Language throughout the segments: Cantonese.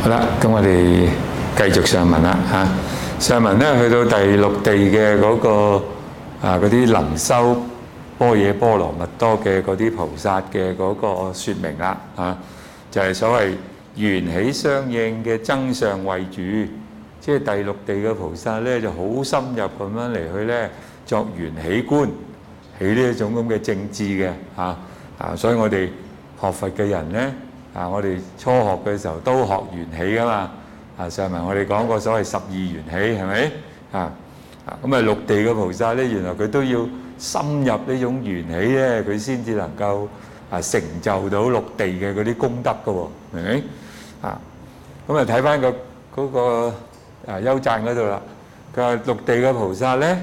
好啦，咁我哋繼續上文啦嚇。上文咧去到第六地嘅嗰個嗰啲能修般若波羅蜜多嘅嗰啲菩薩嘅嗰個説明啦嚇，就係所謂緣起相應嘅增上慧主，即係第六地嘅菩薩咧就好深入咁樣嚟去咧作緣起觀，起呢一種咁嘅正智嘅嚇所以我哋學佛嘅人咧我哋初學嘅時候都學緣起噶嘛上文我哋講過所謂12緣起係咪咁啊六地嘅菩薩咧，原來佢都要深入呢種緣起咧，佢先至能夠成就到六地嘅嗰啲功德噶喎，明唔明咁啊睇翻嗰個優讚嗰度啦，佢話六地嘅菩薩咧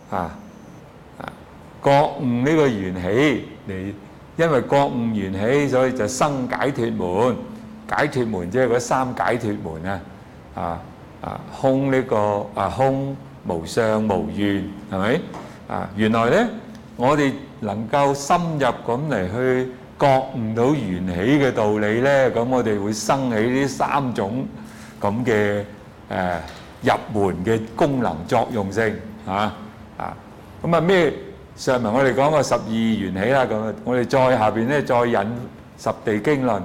覺悟呢個緣起嚟，因為覺悟緣起，所以就生解脫門。解脫門即係嗰三解脫門空呢個空無相無願係咪原來咧，我哋能夠深入咁嚟去覺悟到緣起嘅道理咧，咁我哋會生起呢三種咁嘅入門嘅功能作用性咁啊咩？上文我哋講過12緣起啦，咁我哋再下邊咧再引十地經論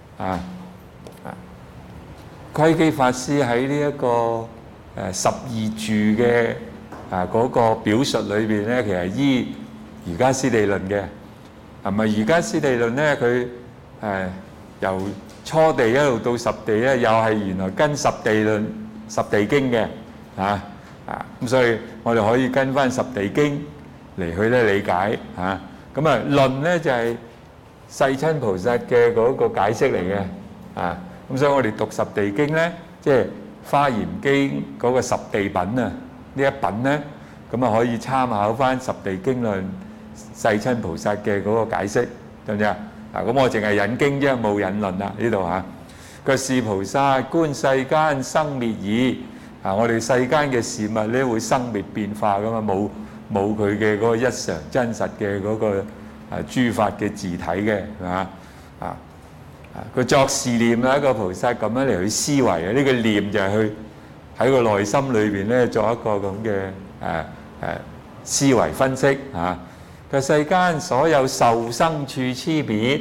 窺基法師喺呢一個12住嘅嗰個表述裏邊咧，其實依瑜伽師地論嘅，係咪瑜伽師地論咧？佢由初地一路到十地咧，又係原來跟十地論、十地經嘅咁所以我哋可以跟翻十地經嚟去咧理解咁論咧就係世親菩薩嘅嗰個解釋嚟嘅咁所以我哋讀十地經咧，即係華嚴經嗰個十地品呢一品咧，咁可以參考翻十地經論世親菩薩嘅嗰個解釋，得唔得咁我淨係引經啫，冇引論啦呢度個是菩薩觀世間生滅已我哋世間嘅事物咧會生滅變化噶嘛，冇佢嘅嗰個一常真實嘅嗰個諸法嘅自體嘅係嘛佢作是念啦，一個菩薩咁樣嚟去思維呢個念就係去喺個內心裏邊咧作一個咁嘅思維分析佢世間所有受生處差別，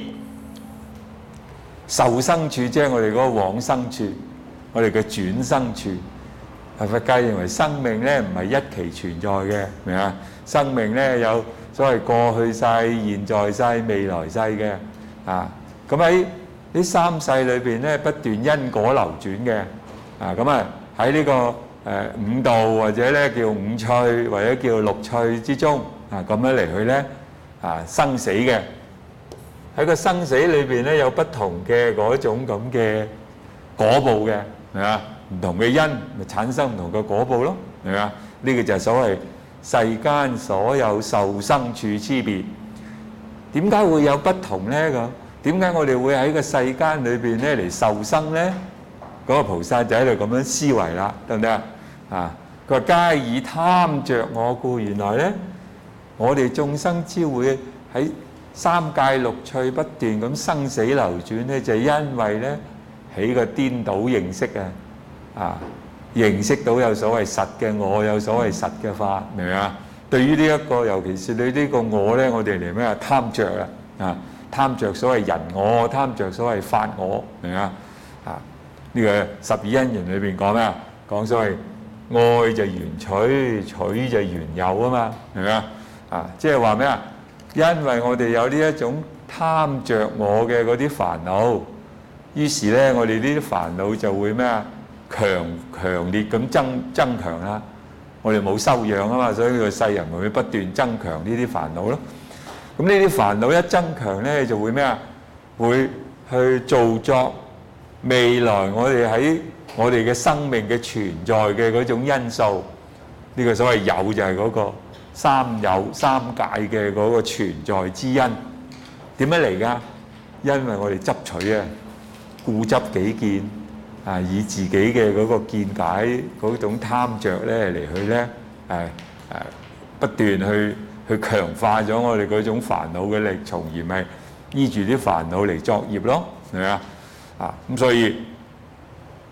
受生處即係我哋嗰個往生處，我哋嘅轉生處。佛教認為生命咧唔係一期存在嘅，明嘛？生命咧有所謂過去世、現在世、未來世嘅咁喺呢三世裏邊咧不斷因果流轉嘅喺呢個五道或者咧叫五趣或者叫六趣之中咁樣嚟去咧生死嘅。喺個生死裏邊咧有不同嘅嗰種咁嘅果報嘅，係嘛？唔同嘅因咪產生唔同嘅果報咯，係嘛？呢個就係所謂世間所有受生處差別。點解會有不同咧？咁點解我哋會喺個世間裏邊咧嚟受生咧？嗰個菩薩就喺度咁樣思維啦，得唔得佢話皆以貪着我故，原來咧我哋眾生之會喺三界六趣不斷咁生死流轉咧，就係因為咧起個顛倒認識認識到有所謂實嘅我，有所謂實嘅法，明唔明對於呢一個，尤其是對呢個我咧，我哋嚟咩貪着貪着所謂人我，貪着所謂法我，明唔明呢個十二因緣裏邊講咩講所謂愛就緣取，取就緣有嘛，明唔明即係話咩因為我哋有呢一種貪着我嘅嗰啲煩惱，於是咧我哋呢啲煩惱就會咩強烈咁增強啦。我哋冇修養嘛，所以個世人會不斷增強呢啲煩惱咯。咁呢啲煩惱一增強咧，就會咩會去造作未來我哋喺我哋嘅生命嘅存在嘅嗰種因素。呢個所謂有就係嗰個三有三界嘅嗰個存在之因。點樣嚟㗎？因為我哋執取固執己見以自己嘅嗰個見解嗰種貪着咧嚟去咧不斷去強化咗我哋嗰種煩惱嘅力，從而咪依住啲煩惱嚟作業咯，係咪咁所以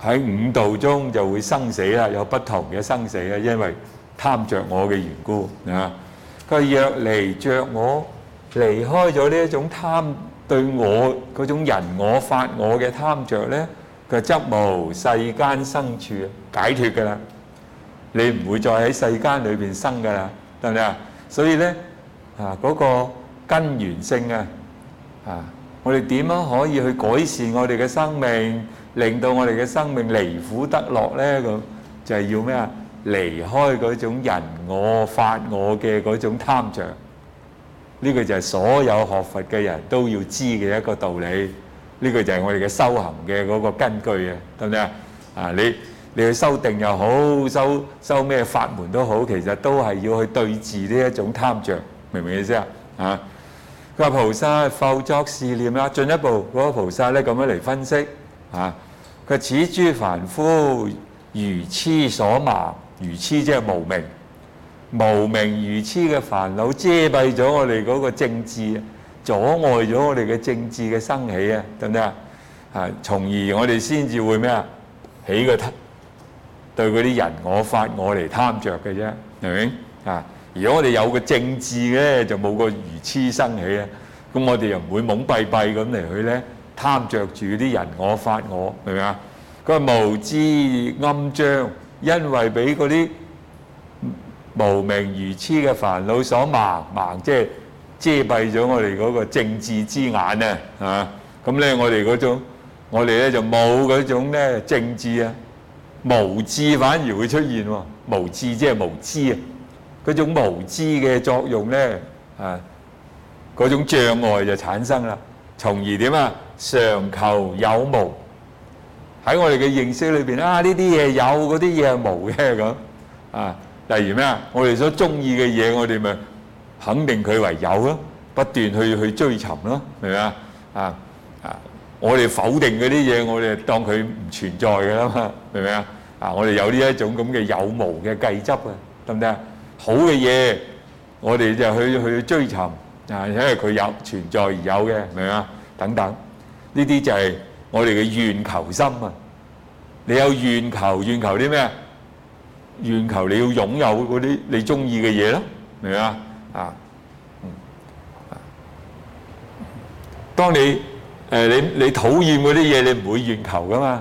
喺五道中就會生死啦，有不同嘅生死啦，因為貪着我嘅緣故啊。佢話若離着我，離開咗呢一種貪對我嗰種人我法我嘅貪着咧，佢則無世間生處，解脫㗎啦。你唔會再喺世間裏邊生㗎啦，得唔得啊？所以咧嗰個根源性我哋點樣可以去改善我哋嘅生命，令到我哋嘅生命離苦得樂咧？咁就係要咩啊？離開嗰種人我法我嘅嗰種貪着。呢個就係所有學佛嘅人都要知嘅一個道理。呢個就係我哋嘅修行嘅嗰個根據啊，得唔得啊？你去修定又好，修咩法門都好，其實都係要去對治呢一種貪着，明唔明意思啊？佢話菩薩復作是念啦，進一步嗰個菩薩咧咁樣嚟分析佢此諸凡夫愚癡所盲，愚癡即係無明，無明愚癡嘅煩惱遮蔽咗我哋嗰個正智，阻礙咗我哋嘅正智嘅生起啊，得唔得啊？從而我哋先至會咩啊？起個對嗰啲人我法我嚟貪着嘅啫，明唔明如果我哋有個正智咧，就冇個愚癡生起啊，咁我哋又唔會懵閉閉咁嚟去咧貪着住啲人我法我，明唔明啊？佢話無知暗障，因為俾嗰啲無明愚癡嘅煩惱所盲，即係遮蔽咗我哋嗰個正智之眼啊！咁咧我哋咧就冇嗰種咧正智啊，無智反而會出現喎。無智即係無知啊，嗰種無知嘅作用咧嗰種障礙就產生啦，從而點啊？常求有無，喺我哋嘅認識裏邊呢啲嘢有，嗰啲嘢係無嘅咁例如咩啊？我哋所中意嘅嘢，我哋咪肯定佢為有咯，不斷去追尋咯，明唔明啊？我哋否定嗰啲嘢，我哋當佢唔存在嘅啦嘛，明唔明啊？我哋有呢一種咁嘅有無嘅計執得唔得啊？好嘅嘢，我哋就去追尋因為佢有存在而有嘅，明唔明啊？等等，呢啲就係我哋嘅願求心啊！你有願求，願求啲咩啊？願求你要擁有嗰啲你中意嘅嘢咯，明唔明啊？當你你討厭嗰啲嘢，你唔會願求噶嘛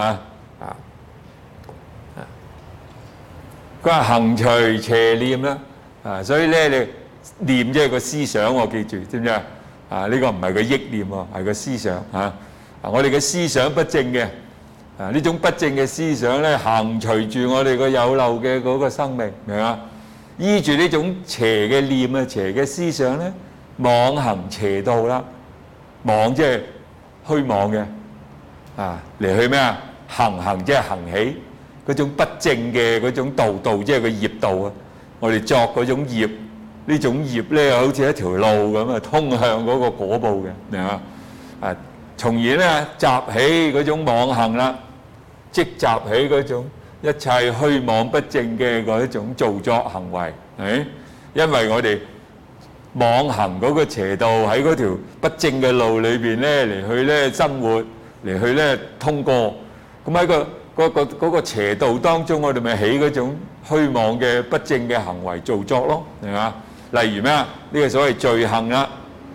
佢話行隨邪念啦所以咧你念即係個思想，我記住知唔知呢個唔係個憶念喎，係個思想我哋嘅思想不正嘅呢種不正嘅思想咧，行隨住我哋個有漏嘅嗰個生命，明嘛？依住呢種邪嘅念邪嘅思想咧，妄行邪道啦。妄即係虛妄嘅嚟去咩啊？行即係行起嗰種不正嘅嗰種道，即係個業道啊！我哋作嗰種業，呢種業咧好似一條路咁通向嗰個果報嘅，明嘛？從而咧集起嗰種妄行啦，積集起嗰種一切虛妄不正嘅嗰一種造作行為，因為我哋妄行嗰個邪道喺嗰條不正嘅路裏邊咧嚟去咧生活，嚟去咧通過，咁喺嗰個邪道當中，我哋咪起嗰種虛妄嘅不正嘅行為造作咯，係嘛？例如咩啊？呢個所謂罪行啦，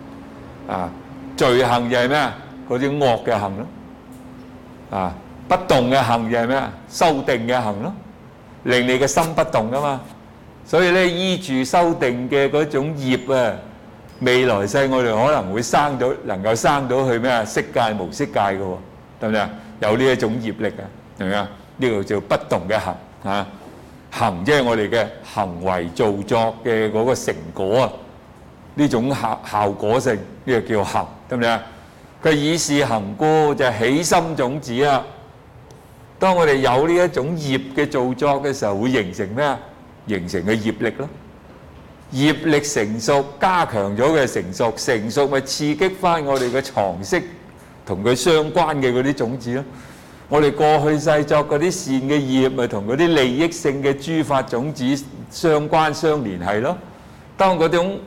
罪行就係咩啊？嗰啲惡嘅行咯，不動嘅行就係咩啊？修定嘅行咯，令你嘅心不動噶嘛。所以咧，依住修定嘅嗰種業未來世我哋可能會能夠生到去咩啊？色界無色界嘅喎，得唔得啊？有呢一種業力明唔明啊？呢個叫不動嘅行行即係我哋嘅行為造作嘅嗰個成果呢種效果性，呢個叫行，得唔得啊？佢以是行故就係起心種子啦。當我哋有呢一種業嘅造作嘅時候，會形成咩啊？形成嘅業力咯。業力成熟，加強咗嘅成熟咪刺激翻我哋嘅藏識同佢相關嘅嗰啲種子咯。我哋過去世作嗰啲善嘅業咪同嗰啲利益性嘅諸法種子相關相連係咯。當嗰種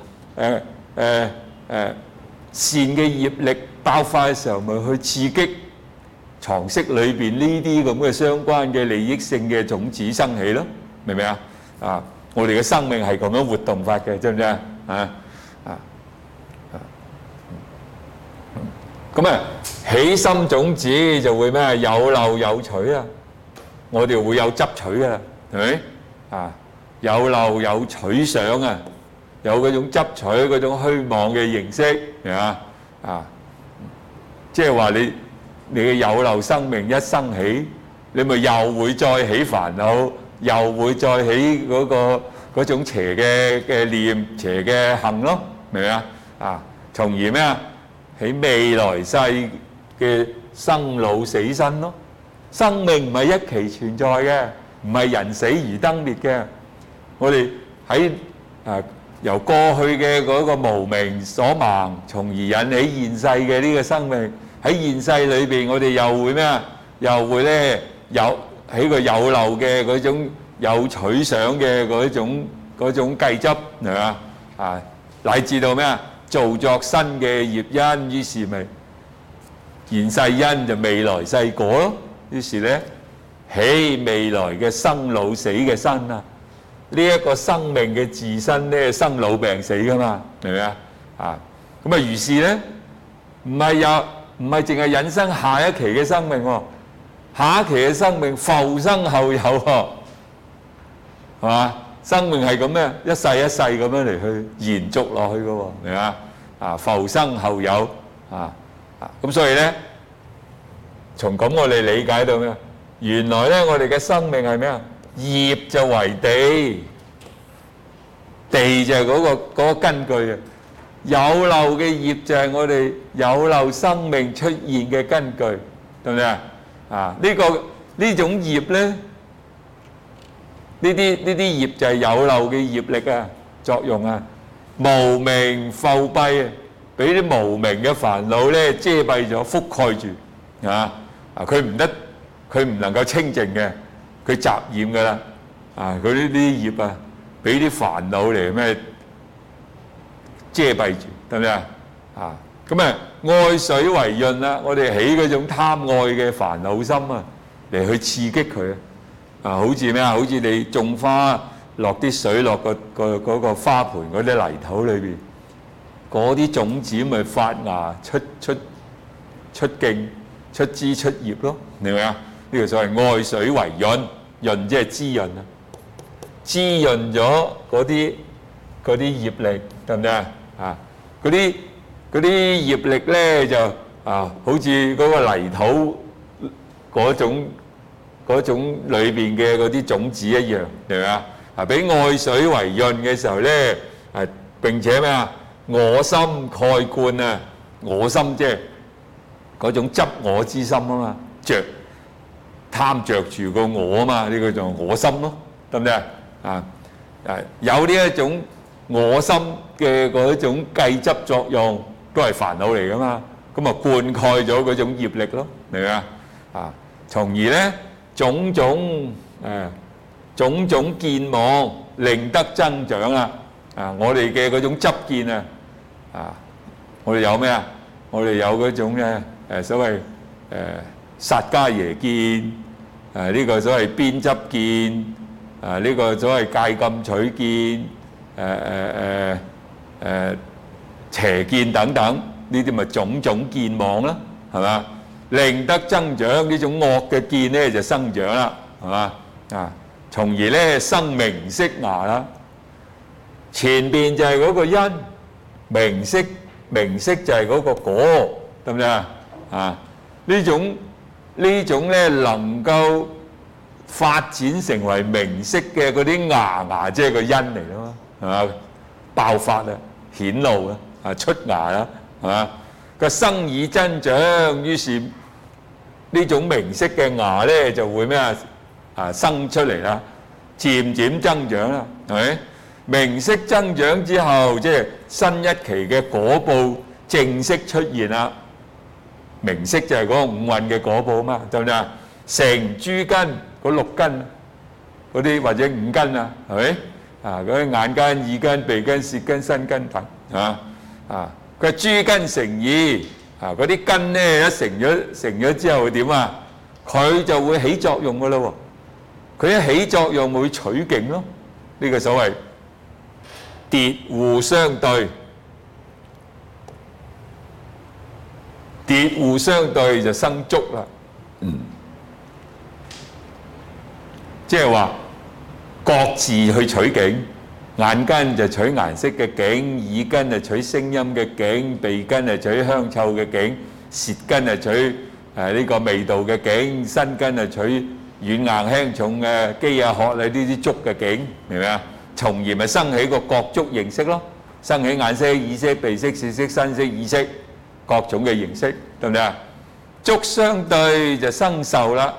善嘅業力爆發嘅時候，咪去刺激床隙裏邊呢啲咁嘅相關嘅利益性嘅種子生起咯，明唔明啊？啊，我哋嘅生命係咁樣活動法嘅，知唔知啊？咁啊，起心種子就會咩？有漏有取啊！我哋會有執取噶啦，係咪？啊，有漏有取想啊，有嗰種執取嗰種虛妄嘅形式，係嘛？啊，即係話你嘅有漏生命一生起，你咪又會再起煩惱，又會再起嗰種邪嘅念、邪嘅行咯，明唔明啊？啊，從而咩啊？喺未來世嘅生老死生咯。生命唔係一期存在嘅，唔係人死而燈滅嘅。我哋喺由過去嘅嗰個無明所盲，從而引起現世嘅呢個生命。喺現世裏邊，我哋又會咩啊？又會咧有喺個有漏嘅嗰種有取想嘅嗰種計執，係嘛？啊，乃至到咩啊？造作新嘅業因，於是咪現世因就未來世果咯。於是咧起未來嘅生老死嘅身啊！呢一個生命嘅自身咧生老病死噶嘛，明唔明啊？啊，咁啊於是咧唔係淨係引生下一期嘅生命喎，下一期嘅生命復生後有喎，係嘛？生命係咁咩？一世一世咁樣嚟去延續落去嘅喎，明啊？啊，復生後有咁所以咧，從咁我哋理解到咩？原來咧我哋嘅生命係咩啊？業就為地，地就係嗰個根據啊。有漏嘅業就係我哋有漏生命出現嘅根據，對唔對啊？啊，呢種業咧，呢啲業就係有漏嘅業力啊，作用啊，無明覆蔽啊，俾啲無明嘅煩惱咧遮蔽咗、覆蓋住啊！佢唔能夠清淨嘅，佢雜染噶啦啊！佢呢啲業啊，俾啲煩惱嚟咩遮蔽住，得唔得啊？啊，咁啊，愛水為潤啦，我哋起嗰種貪愛嘅煩惱心啊，嚟去刺激佢啊！好似咩啊？好似你種花落啲水落嗰個花盆嗰啲泥土裏邊，嗰啲種子咪發芽出莖、出枝出葉咯，明唔明啊？呢個所謂愛水為潤，潤即係滋潤啊，滋潤咗嗰啲業力，得唔得啊？啊，嗰啲業力咧就好似嗰個泥土嗰種裏邊嘅嗰啲種子一樣，明唔明啊？啊，俾愛水為潤嘅時候咧，並且咩啊？我心蓋灌啊，我心即係嗰種執我之心啊嘛，貪着住個我啊嘛，呢個就我心咯，得唔得啊？有呢一種我心嘅嗰種計執作用，都係煩惱嚟噶嘛，咁啊灌溉咗嗰種業力咯，明唔明啊？啊，從而咧種種見望令得增長啦。啊，我哋嘅嗰種執見啊，我哋有咩啊？我哋有嗰種嘅所謂薩迦耶見，呢個所謂邊執見，呢個所謂戒禁取見，邪見等等，呢啲咪種種見望啦，係嘛？令得增長呢種惡嘅見咧就生長啦，係嘛？啊，從而咧生名色芽啦。前邊就係嗰個因，名色就係嗰個果，得唔得啊？啊，呢種咧能夠發展成為名色嘅嗰啲芽，即係個因嚟咯，係嘛？爆發啊，顯露啊，出芽啦，係嘛？個生以增長，於是呢種名色嘅芽咧就會咩啊？生出嚟啦，漸漸增長啦，係咪？名色增長之後，即係新一期嘅果報正式出現啦。名色就係嗰個五蘊嘅果報啊嘛，得唔得啊？成諸根嗰六根嗰啲或者五根啊，係咪啊？嗰啲眼根、耳根、鼻根、舌根、身根等啊，佢諸根成義嗰啲根咧一成咗之後會點啊？佢就會起作用噶啦喎。佢一起作用會取勁咯。呢個所謂疊互相對，疊互相對就生觸啦。即係話各自去取景，眼根就取顏色嘅景，耳根就取聲音嘅景，鼻根就取香臭嘅景，舌根就取呢個味道嘅景，身根就取軟硬輕重嘅機啊、殼啊呢啲觸嘅景，明唔明啊？從而咪生起個各觸形式咯，生起眼色、耳色、鼻色、舌色、身色、意識各種嘅形式，對唔對啊？觸相對就生受啦，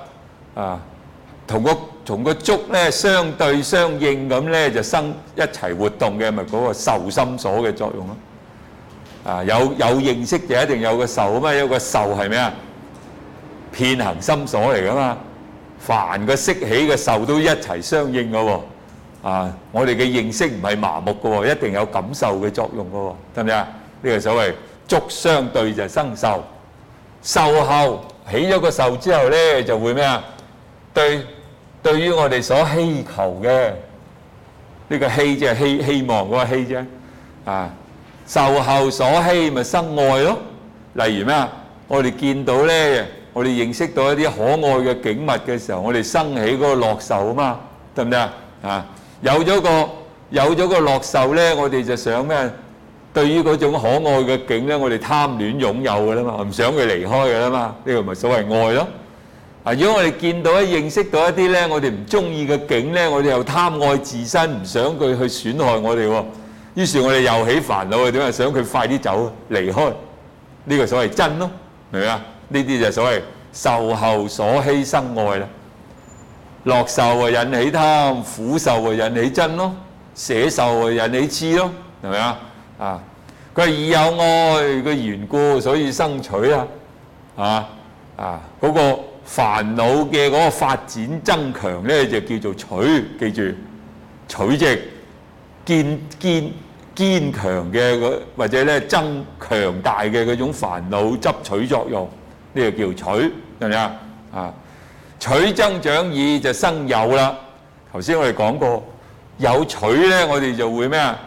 同個觸咧相對相應咁咧就生一齊活動嘅，咪嗰個受心所嘅作用咯。有認識就一定有個受啊嘛，有個受係咩啊？遍行心所嚟噶嘛，凡個識起嘅受都一齊相應噶喎。我哋嘅認識唔係麻木噶喎，一定有感受嘅作用噶喎，得唔得啊？呢個所謂觸相對就生受，受後起咗個受之後咧就會咩啊？對於我哋所希求嘅呢個希，即係希望嗰個希啫。受後所希咪生愛咯。例如咩啊？我哋見到咧，我哋認識到一啲可愛嘅景物嘅時候，我哋生起嗰個樂受啊嘛，得唔得啊？有咗個樂受咧，我哋就想咩？對於嗰種可愛嘅景咧，我哋貪戀擁有嘅啦嘛，唔想佢離開嘅啦嘛。呢個咪所謂愛咯。如果我哋見到認識到一啲咧，我哋唔中意嘅景咧，我哋又貪愛自身，唔想佢去損害我哋喎。於是，我哋又起煩惱，點解想佢快啲走離開？呢個所謂真咯，明唔明啊？呢啲就係所謂受後所希生愛啦。樂受引起貪，苦受引起真咯，捨受引起痴咯，係咪啊？佢係以有愛嘅緣故，所以生取嗰個煩惱嘅嗰個發展增強咧，就叫做取。記住，取即係堅強嘅或者咧增強大嘅嗰種煩惱執取作用，呢個叫取，係咪啊？取增長已就生有啦。頭先我哋講過，有取咧，我哋就會咩啊？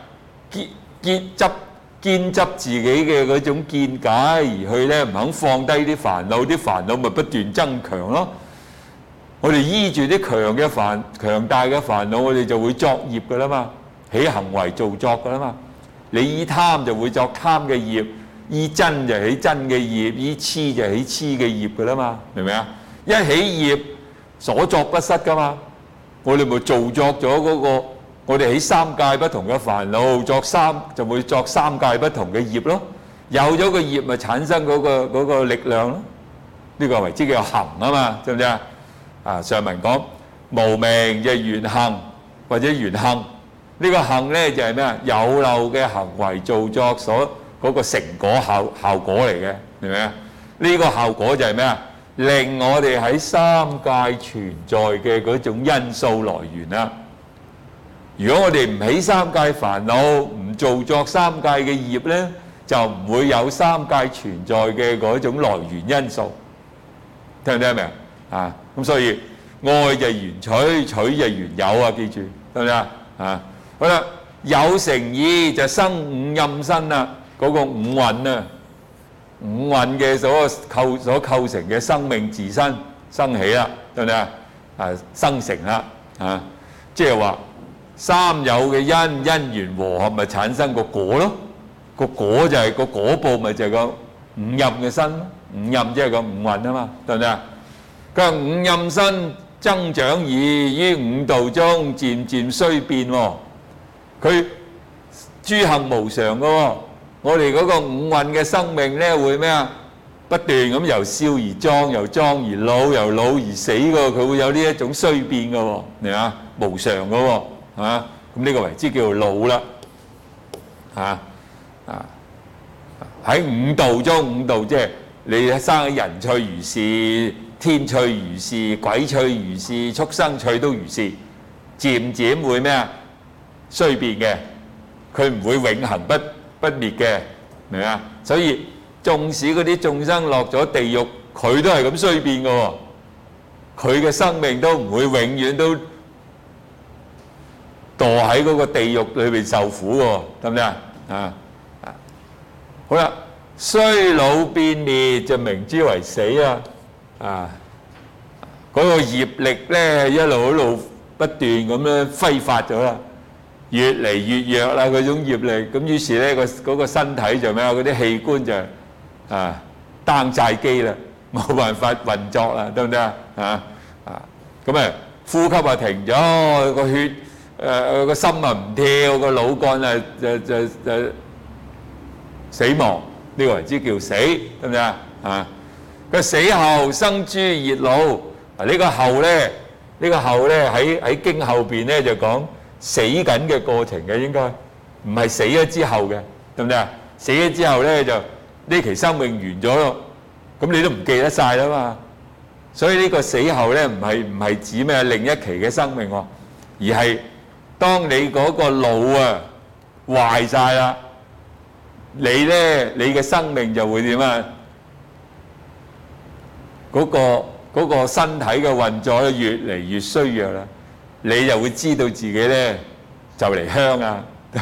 堅執自己嘅嗰種見解，而去咧唔肯放低啲煩惱，啲煩惱咪不斷增強咯。我哋依住啲強大嘅煩惱，我哋就會作業噶啦嘛，起行為造作噶啦嘛。你依貪就會作貪嘅業，依真就起真嘅業，依痴就起痴嘅業噶啦嘛，明唔明啊？一起業所作不失噶嘛，我哋咪造作咗嗰個。我哋喺三界不同嘅煩惱，就會作三界不同嘅業咯。有咗個業，咪產生嗰個力量咯。呢個為之叫行啊嘛，知唔知啊？上文講無明就係緣行或者緣行，呢個行咧就係咩啊？有漏嘅行為造作所嗰個成果效果嚟嘅，明唔明啊？呢個效果就係咩啊？令我哋喺三界存在嘅嗰種因素來源啦。如果我哋唔起三界煩惱，唔造作三界嘅業咧，就唔會有三界存在嘅嗰種來源因素。聽唔聽明啊？咁所以愛就係緣取，取就係緣有啊！記住，得唔得啊？好啦，有成已就生五陰身啦，嗰個五蘊啊，五蘊嘅所構成嘅生命自身生起啦，得唔得啊？生成啦啊！即係話。三有嘅因緣和合，咪產生個果咯。個果就係個果報，咪就係個五陰嘅身咯。五陰即係個五蘊啊嘛，對唔對啊？佢話五陰身增長已，於五道中漸漸衰變喎。佢諸行無常嘅喎。我哋嗰個五蘊嘅生命咧，會咩啊？不斷咁由少而壯，由壯而老，由老而死嘅喎。佢會有呢一種衰變嘅喎，明嘛？無常嘅喎。咁呢個為之叫做老啦，喺五道中，五道即係你生人趣如是，天趣如是，鬼趣如是，畜生趣都如是，漸漸會咩啊？衰變嘅，佢唔會永恆不滅嘅，明嘛？所以縱使嗰啲眾生落咗地獄，佢都係咁衰變嘅喎，佢嘅生命都唔會永遠都墮喺嗰個地獄裏邊受苦喎，得唔得啊？好啦，衰老變滅就名之為死啊！嗰個業力咧一路不斷咁樣揮發咗啦，越嚟越弱啦嗰種業力，咁於是咧嗰個身體就咩啊？嗰啲器官就單債機啦，冇辦法運作啦，得唔得啊？咁啊呼吸啊停咗，個血個心啊唔跳，個腦幹就死亡，呢個為之叫死，得唔得啊？佢死後生諸熱惱。呢個後咧喺經後邊咧就講死緊嘅過程嘅，應該唔係死咗之後嘅，得唔得啊？死咗之後咧就呢期生命完咗咯，咁你都唔記得晒啦嘛。所以呢個死後咧唔係指咩另一期嘅生命喎，而係當你嗰個腦啊壞晒啦，你嘅生命就會點啊？嗰個身體嘅運作咧越嚟越衰弱啦，你就會知道自己咧就嚟香啊，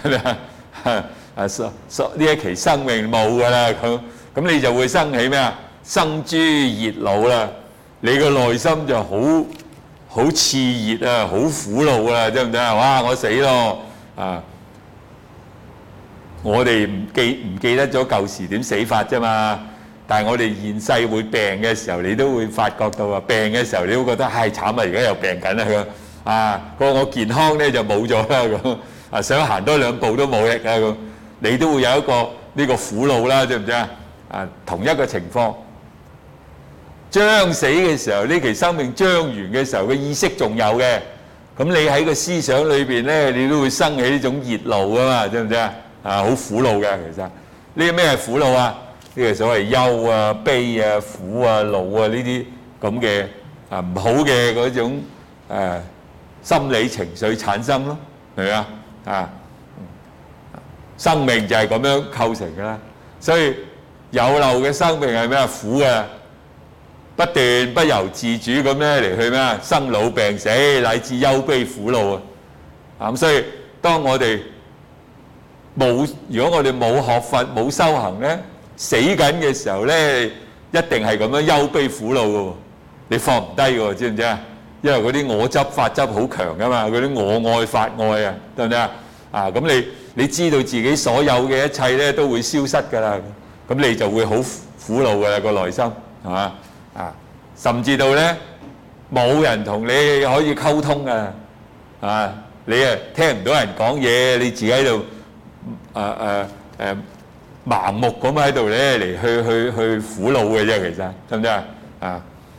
呢一期生命冇噶啦，咁你就會生起咩啊？生諸熱惱啦，你個內心就好熾熱啊，好苦惱啊，知唔知啊？哇！我死咯啊！我哋唔記得咗舊時點死法啫嘛。但係我哋現世會病嘅時候，你都會發覺到病嘅時候，你都覺得唉慘啊！而家又病緊啦我健康咧就冇咗啦咁想行多兩步都冇力啊咁，你都會有一個呢個苦惱啦，知唔知啊？同一個情況，將死嘅時候，呢期生命將完嘅時候，個意識仲有嘅，咁你喺個思想裏邊咧，你都會生起呢種熱惱啊嘛，知唔知啊？好苦惱嘅其實，呢啲咩係苦惱啊？呢個所謂憂啊、悲啊、苦啊、惱啊呢啲咁嘅唔好嘅嗰種心理情緒產生咯，係咪啊？生命就係咁樣構成㗎啦。所以有漏嘅生命係咩啊？苦嘅，不斷不由自主咁咧嚟去咩啊？生老病死乃至憂悲苦惱啊！咁所以當我哋如果我哋冇學佛冇修行咧，死緊嘅時候咧，一定係咁樣憂悲苦惱嘅喎，你放唔低嘅喎，知唔知啊？因為嗰啲我執法執好強噶嘛，嗰啲我愛法愛啊，得唔得啊？咁你知道自己所有嘅一切咧都會消失㗎啦，咁你就會好苦惱㗎啦個內心，係嘛？甚至到咧冇人同你可以溝通㗎，你聽唔到人講嘢，你自己喺度盲目咁喺度咧嚟去苦惱嘅啫，其實得唔得啊？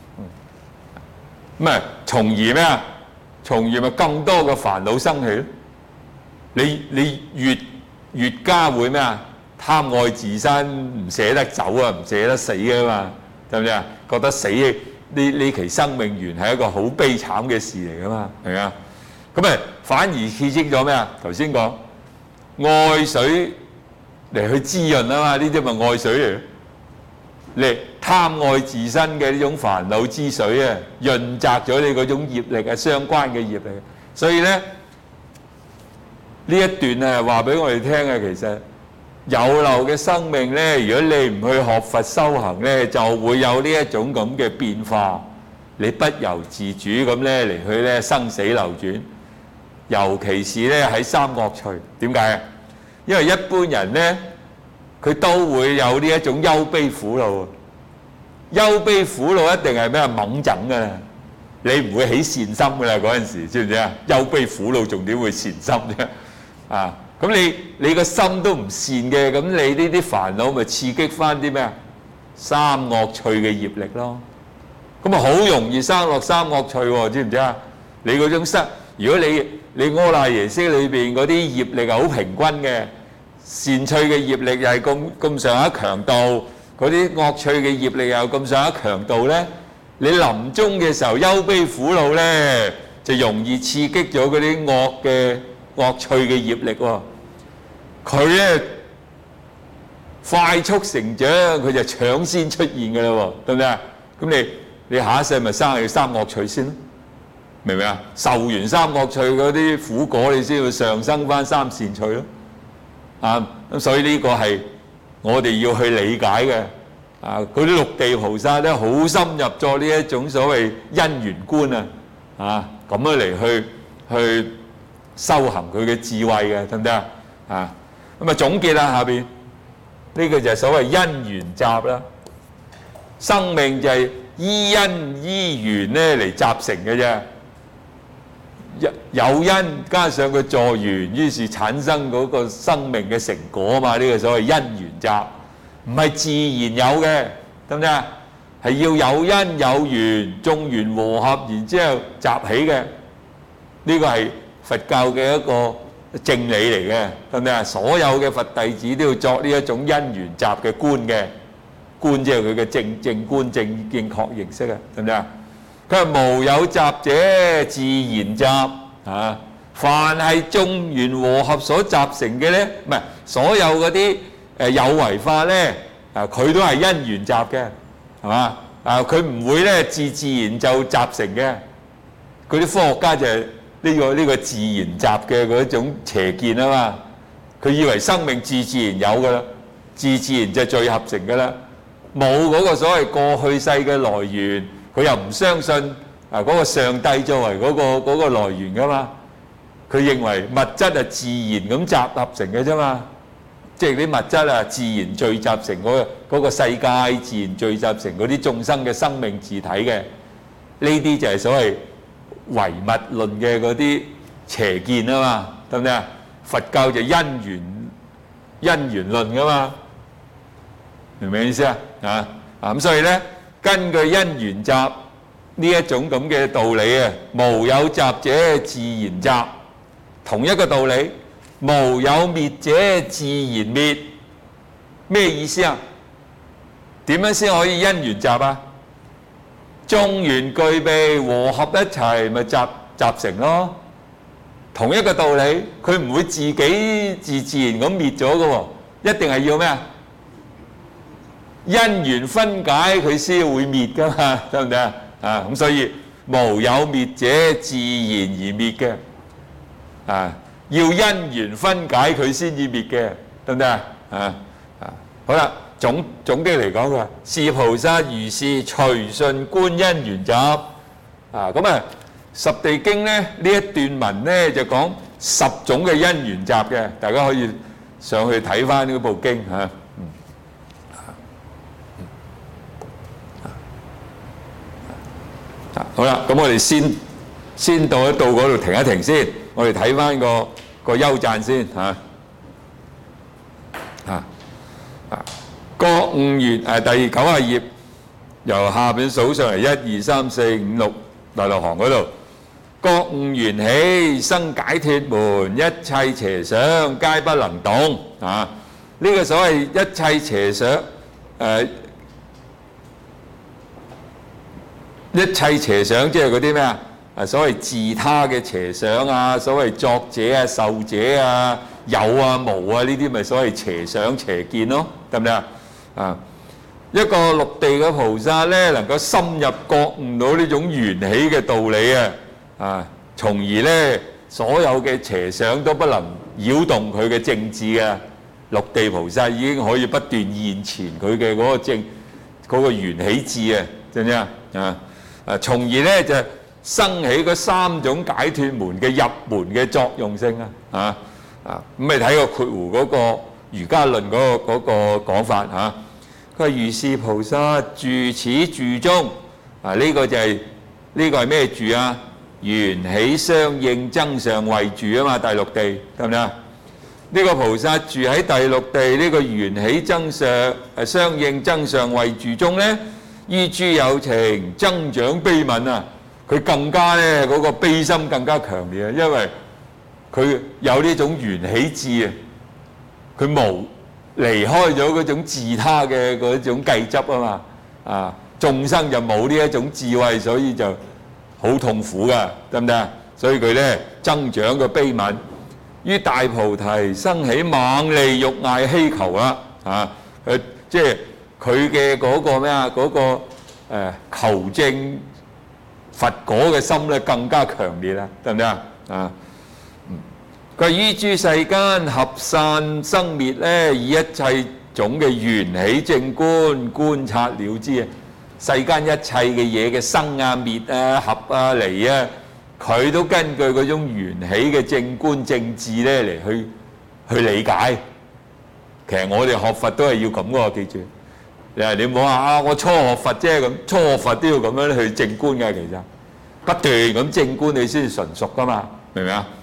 咁從而咩啊？從而咪更多嘅煩惱生起咯。你越加會咩啊？貪愛自身，唔捨得走啊，唔捨得死啊嘛，得唔得啊？覺得死呢期生命完係一個好悲慘嘅事嚟噶嘛，係咪啊？咁反而刺激咗咩啊？頭先講愛水嚟去滋潤啊嘛，呢啲咪愛水嚟咯。你貪愛自身嘅呢種煩惱之水啊，潤澤咗你嗰種業力啊，相關嘅業力。所以咧呢一段啊話俾我哋聽啊，其實有漏嘅生命咧，如果你唔去學佛修行咧，就會有呢一種咁嘅變化。你不由自主咁咧嚟去咧生死流轉，尤其是咧喺三惡趣。點解啊？因為一般人咧，佢都會有呢一種憂悲苦惱。憂悲苦惱一定係咩啊？猛整㗎啦，你唔會起善心㗎啦嗰陣時，知唔知啊？憂悲苦惱仲點會善心啫？咁你個心都唔善嘅，咁你呢啲煩惱咪刺激翻啲咩啊？三惡趣嘅業力咯。咁好容易生落三惡趣喎，知唔知啊？你嗰種如果你阿賴耶識裏邊嗰啲業力係好平均嘅，善趣嘅業力又係咁上下強度，嗰啲惡趣嘅業力又咁上下強度咧，你臨終嘅時候憂悲苦惱咧，就容易刺激咗嗰啲惡趣嘅業力喎。佢咧快速成長，佢就搶先出現嘅啦喎，對唔對啊？咁你下一世咪生係三惡趣先咯，明唔明啊？受完三惡趣嗰啲苦果，你先會上生翻三善趣咯。咁所以呢個係我哋要去理解嘅。嗰啲六地菩薩咧，好深入咗呢一種所謂因緣觀咁樣嚟去修行佢嘅智慧嘅，得唔得啊？咁總結啦，下邊呢個就係所謂因緣集啦。生命就係依因依緣咧嚟集成嘅啫。有因加上個助緣，於是產生嗰個生命嘅成果啊嘛。呢個所謂因緣集，唔係自然有嘅，得唔得啊？係要有因有緣，眾緣和合，然之後集起嘅。呢個係佛教嘅一個正理嚟嘅，得唔得啊？所有嘅佛弟子都要作呢一種因緣集嘅觀嘅。觀即係佢嘅正觀正確認識啊，得唔得啊？佢係無有集者自然集凡係眾緣和合所集成嘅咧，唔係所有嗰啲有為法咧，佢都係因緣集嘅，係嘛？佢唔會咧自然就集成嘅。嗰啲科學家就係呢個自然集嘅嗰種邪見啊嘛。佢以為生命自然有噶啦，自然就聚合成噶啦，冇嗰個所謂過去世嘅來源。佢又唔相信嗰個上帝作為嗰個來源噶嘛。佢認為物質係自然咁集合成嘅啫嘛，即係啲物質自然聚集成嗰個世界，自然聚集成嗰啲眾生嘅生命自體嘅。呢啲就係所謂唯物論嘅嗰啲邪見啊嘛，得唔得啊？佛教就因緣論噶嘛，明唔明意思啊？咁所以咧，根據因緣集呢一種咁嘅道理啊，無有集者自然集，同一個道理，無有滅者自然滅。咩意思啊？點樣先可以因緣集啊？眾緣具備和合一齊，咪集成咯。同一個道理，佢唔會自然咁滅咗嘅喎，一定係要咩啊？因緣分解佢先會滅噶嘛，得唔得啊？咁所以無有滅者自然而滅嘅，要因緣分解佢先至滅嘅，得唔得啊？好啦，總的嚟講，佢話是菩薩如是隨順觀因緣集。咁十地經咧呢一段文咧就講10種嘅因緣集嘅，大家可以上去睇翻呢部經嚇。好啦，咁我哋先到嗰度停一停先，我哋睇翻個優讚先嚇。覺悟緣第90頁，由下邊數上嚟1、2、3、4、5、6第6行嗰度，覺悟緣起生解脫門，一切邪想皆不能動。呢個所謂一切邪想一切邪想即係嗰啲咩啊？所謂自他嘅邪想啊，所謂作者啊、受者啊、有啊、無啊，呢啲咪所謂邪想邪見咯，得唔得啊？一個六地嘅菩薩咧，能夠深入覺悟到呢種緣起嘅道理從而咧所有嘅邪想都不能擾動佢嘅正智嘅。六地菩薩已經可以不斷現前佢嘅嗰個緣起智知唔知啊？從而咧就生起嗰3種解脫門嘅入門嘅作用性咁你睇個括弧嗰個瑜伽論嗰個講法佢話如是菩薩住此住中呢個就係呢個係咩住啊？緣起相應增上慧住啊嘛，第六地得唔得啊？呢個菩薩住喺第六地呢個緣起增上相應增上慧住中咧，依諸有情增長悲憫佢更加咧嗰個悲心更加強烈因為佢有呢種緣起智佢離開咗嗰種自他嘅嗰種計執啊嘛眾生就冇呢一種智慧，所以就好痛苦噶，得唔得？所以佢咧增長個悲憫，於大菩提生起猛利欲愛希求啦即係佢嘅嗰個咩啊？嗰個求證佛果嘅心咧更加強烈啦，得唔得啊？啊，佢於諸世間合散生滅咧，以一切種嘅緣起正觀觀察了知啊！世間一切嘅嘢嘅生啊、滅啊、合啊、離啊，佢都根據嗰種緣起嘅正觀正智咧嚟去理解。其實我哋學佛都係要咁嘅，記住。你唔好話啊，我初學佛啫咁，初學佛都要咁樣去正觀嘅，其實不斷咁正觀你先至純熟噶嘛，明唔明啊？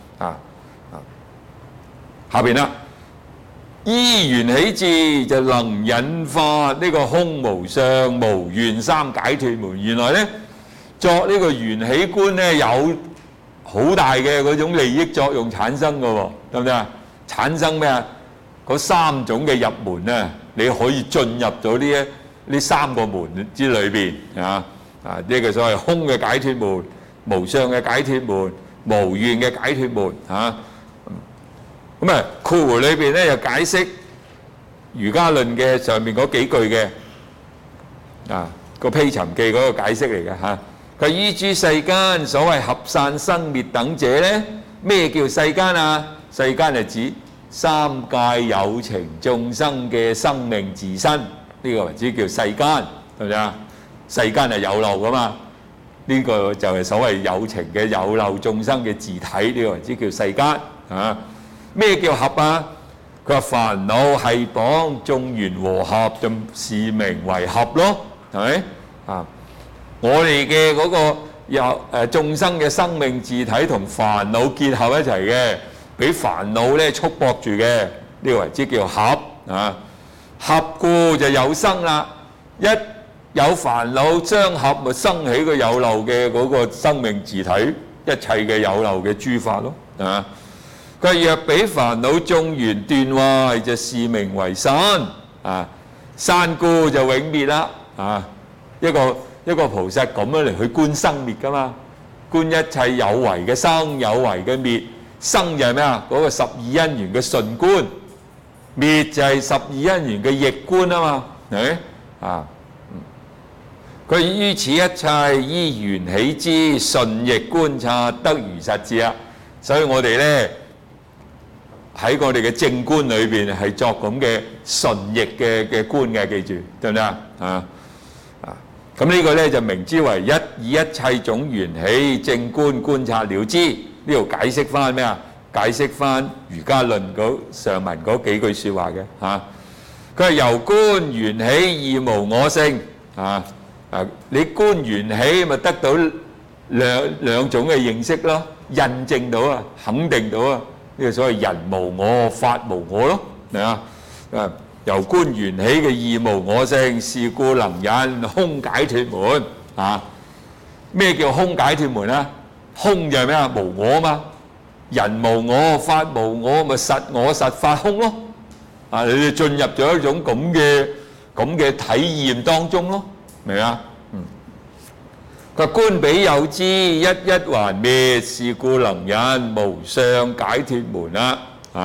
下邊啦，依緣起智就能引發呢個空無相無願三解脫門。原來咧作呢個緣起觀咧有好大嘅嗰種利益作用產生嘅喎，得唔得啊？產生咩啊？嗰三種嘅入門咧，你可以進入到呢三個門之裏邊啊！呢個所謂空嘅解脫門、無相嘅解脫門、無願嘅解脫門啊！咁啊，括弧裏邊咧又解釋瑜伽論嘅上面嗰幾句嘅個披尋記嗰個解釋嚟嘅嚇。佢於諸世間所謂合散生滅等者咧，咩叫世間啊？世間係指三界有情眾生嘅生命自身，呢個為之叫世間，係咪啊？世間係有漏噶嘛？呢個就係所謂有情嘅有漏眾生嘅自體，呢個為之叫世間啊。咩叫合啊？佢話煩惱係綁眾緣和合，就是名為合咯，係咪啊？我哋嘅嗰個眾生嘅生命自體同煩惱結合一齊嘅，俾煩惱咧束縛住嘅，呢個為之叫合啊。合故就有生啦，一有煩惱相合，咪生起個有漏嘅嗰個生命自體，一切嘅有漏嘅諸法咯啊。佢若俾煩惱眾緣斷壞，就是名為散啊。散故就永滅啦啊！一個菩薩咁樣嚟去觀生滅噶嘛，觀一切有為嘅生，有為嘅滅。生就係咩啊？嗰個十二因緣嘅順觀，滅就係十二因緣嘅逆觀啊嘛，係咪啊？佢於此一切依緣起之順逆觀察得如實智啊！所以我哋咧喺我哋嘅正觀裏邊係作咁嘅順逆嘅觀嘅，記住得唔得啊？咁呢個咧就名之為以一切種緣起正觀觀察了知。呢度解釋翻咩啊？解釋翻瑜伽論嗰上文嗰幾句説話嘅嚇。佢係由觀緣起而無我性啊！你觀緣起咪得到兩種嘅認識咯，印證到啊，肯定到啊，呢個所謂人無我，法無我咯，係啊？由觀緣起嘅義無我性，是故能引空解脫門啊！咩叫空解脫門啊？空就係咩啊？無我嘛，人無我，法無我，咪實我實法空咯。啊，你哋進入咗一種咁嘅體驗當中咯，明啊？佢觀彼有之，一一還滅，是故能引無相解脫門啦。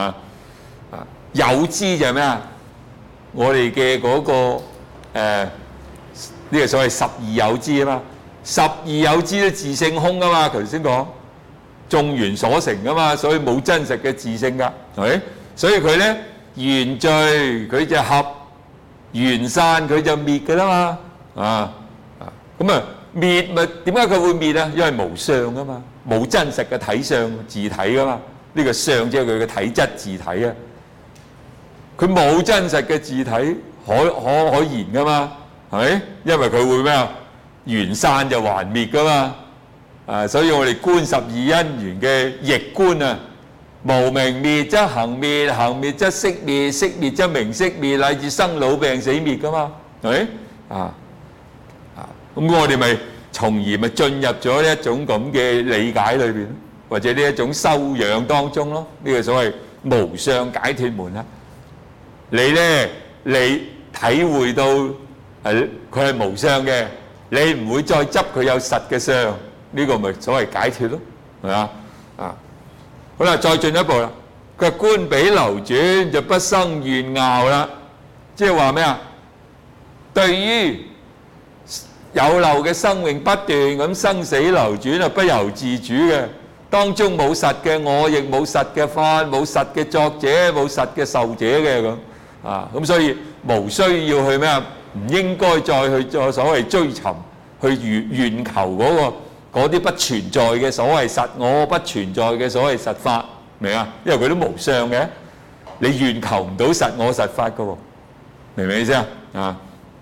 有之就係咩啊？我哋嘅嗰個呢個所謂十二有之啊嘛，十二有之都自性空啊嘛，頭先講眾緣所成啊嘛，所以冇真實嘅自性噶，係咪？所以佢咧緣聚佢就合，緣散佢就滅噶啦嘛，咁啊滅咪點解佢會滅啊？因為無相啊嘛，冇真實嘅體相自體噶嘛，呢個相即係佢嘅體質自體啊。佢冇真實嘅自體可言噶嘛，係咪？因為佢會咩啊？緣散就還滅噶嘛，所以我哋觀十二因緣嘅逆觀啊，無明滅則行滅，行滅則識滅，識滅則名色滅，乃至生老病死滅噶嘛，係咪？咁我哋咪從而咪進入咗呢一種咁嘅理解裏邊，或者呢一種修養當中咯。呢個所謂無相解脫門啦。你咧，你體會到佢係無相嘅，你唔會再執佢有實嘅相，呢個咪所謂解脫咯，係嘛？好啦，再進一步啦，佢觀彼流轉就不生怨拗啦。 即係話咩啊？對於有漏嘅生命不斷咁生死流轉啊，不由自主嘅，當中冇實嘅我，亦冇實嘅法，冇實嘅作者，冇實嘅受者嘅咁啊，咁所以無需要去咩啊？唔應該再去做所謂追尋，去願求嗰啲不存在嘅所謂實我，不存在嘅所謂實法，明啊？因為佢都無相嘅，你願求唔到實我實法嘅喎，明唔明意思啊？啊，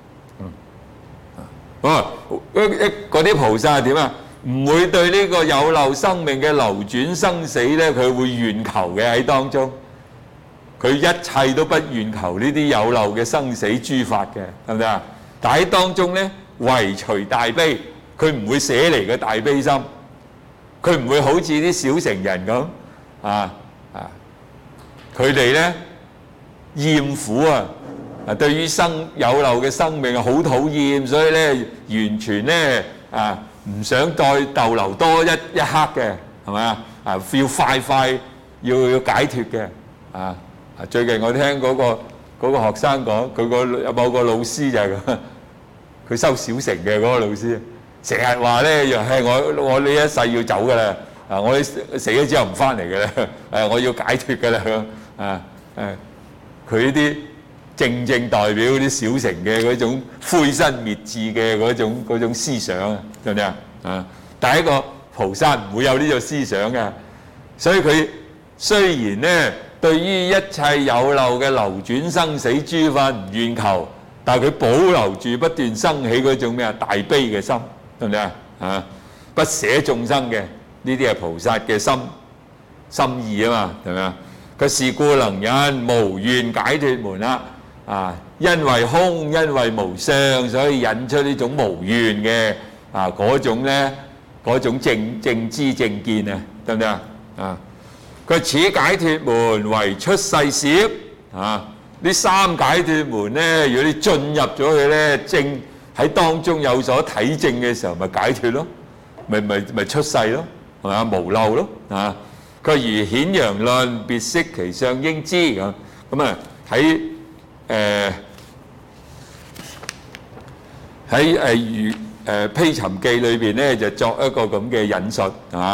嗰啲菩薩係點啊？唔會對呢個有漏生命嘅流轉生死咧，佢會願求嘅喺當中。佢一切都不願求呢啲有漏嘅生死諸法嘅，係咪啊？但喺當中咧，唯隨大悲，佢唔會捨離嘅大悲心，佢唔會好似啲小乘人咁佢哋咧厭苦啊！對於有漏嘅生命好討厭，所以咧完全咧唔想再逗留多一刻嘅，係咪啊？要快要解脫嘅最近我聽嗰個學生講，佢有某個老師就係咁，佢收小乘嘅嗰個老師，成日話咧又係我呢一世要走㗎啦，我死咗之後唔翻嚟㗎啦，我要解脫㗎啦佢呢啲正代表啲小乘嘅嗰種灰身滅智嘅嗰種思想啊，對唔對啊？但係一個菩薩唔會有呢個思想嘅，所以佢雖然咧對於一切有漏嘅流轉生死諸法唔願求，但係佢保留住不斷生起嗰種咩啊大悲嘅心，對唔對啊？不捨眾生嘅呢啲係菩薩嘅心意啊嘛，係咪啊？佢是故能引無願解脫門啦。因為空，因為無相，所以引出呢種無願嘅嗰種咧，嗰種正知正見啊，得唔得啊？佢此解脫門為出世攝呢三解脫門咧，如果你進入咗佢咧，正喺當中有所體證嘅時候，咪解脫咯，咪出世咯，係咪啊？無漏咯佢如顯揚論，別悉其相應知咁喺披尋記裏邊咧，就作一個咁嘅引述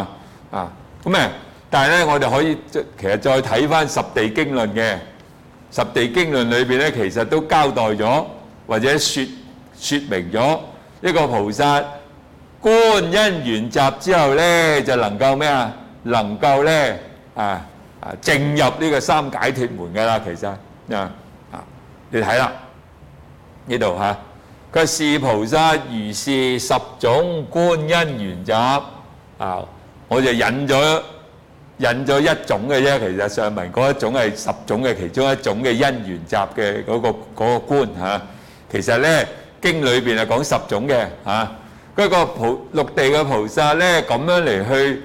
但係咧，我哋可以其實再睇翻十地經論嘅十地經論裏邊咧，其實都交代咗或者説明咗一個菩薩觀因緣集之後咧，就能夠咩啊？能夠咧證入呢個三解脫門㗎啦，其實你睇啦呢度佢是菩薩如是十種觀因緣集我就引咗一種嘅啫，其實上文嗰一種係10種嘅其中一種嘅因緣集嘅嗰個觀其實咧經裏邊係講10種嘅嗰個六地嘅菩薩咧咁樣嚟去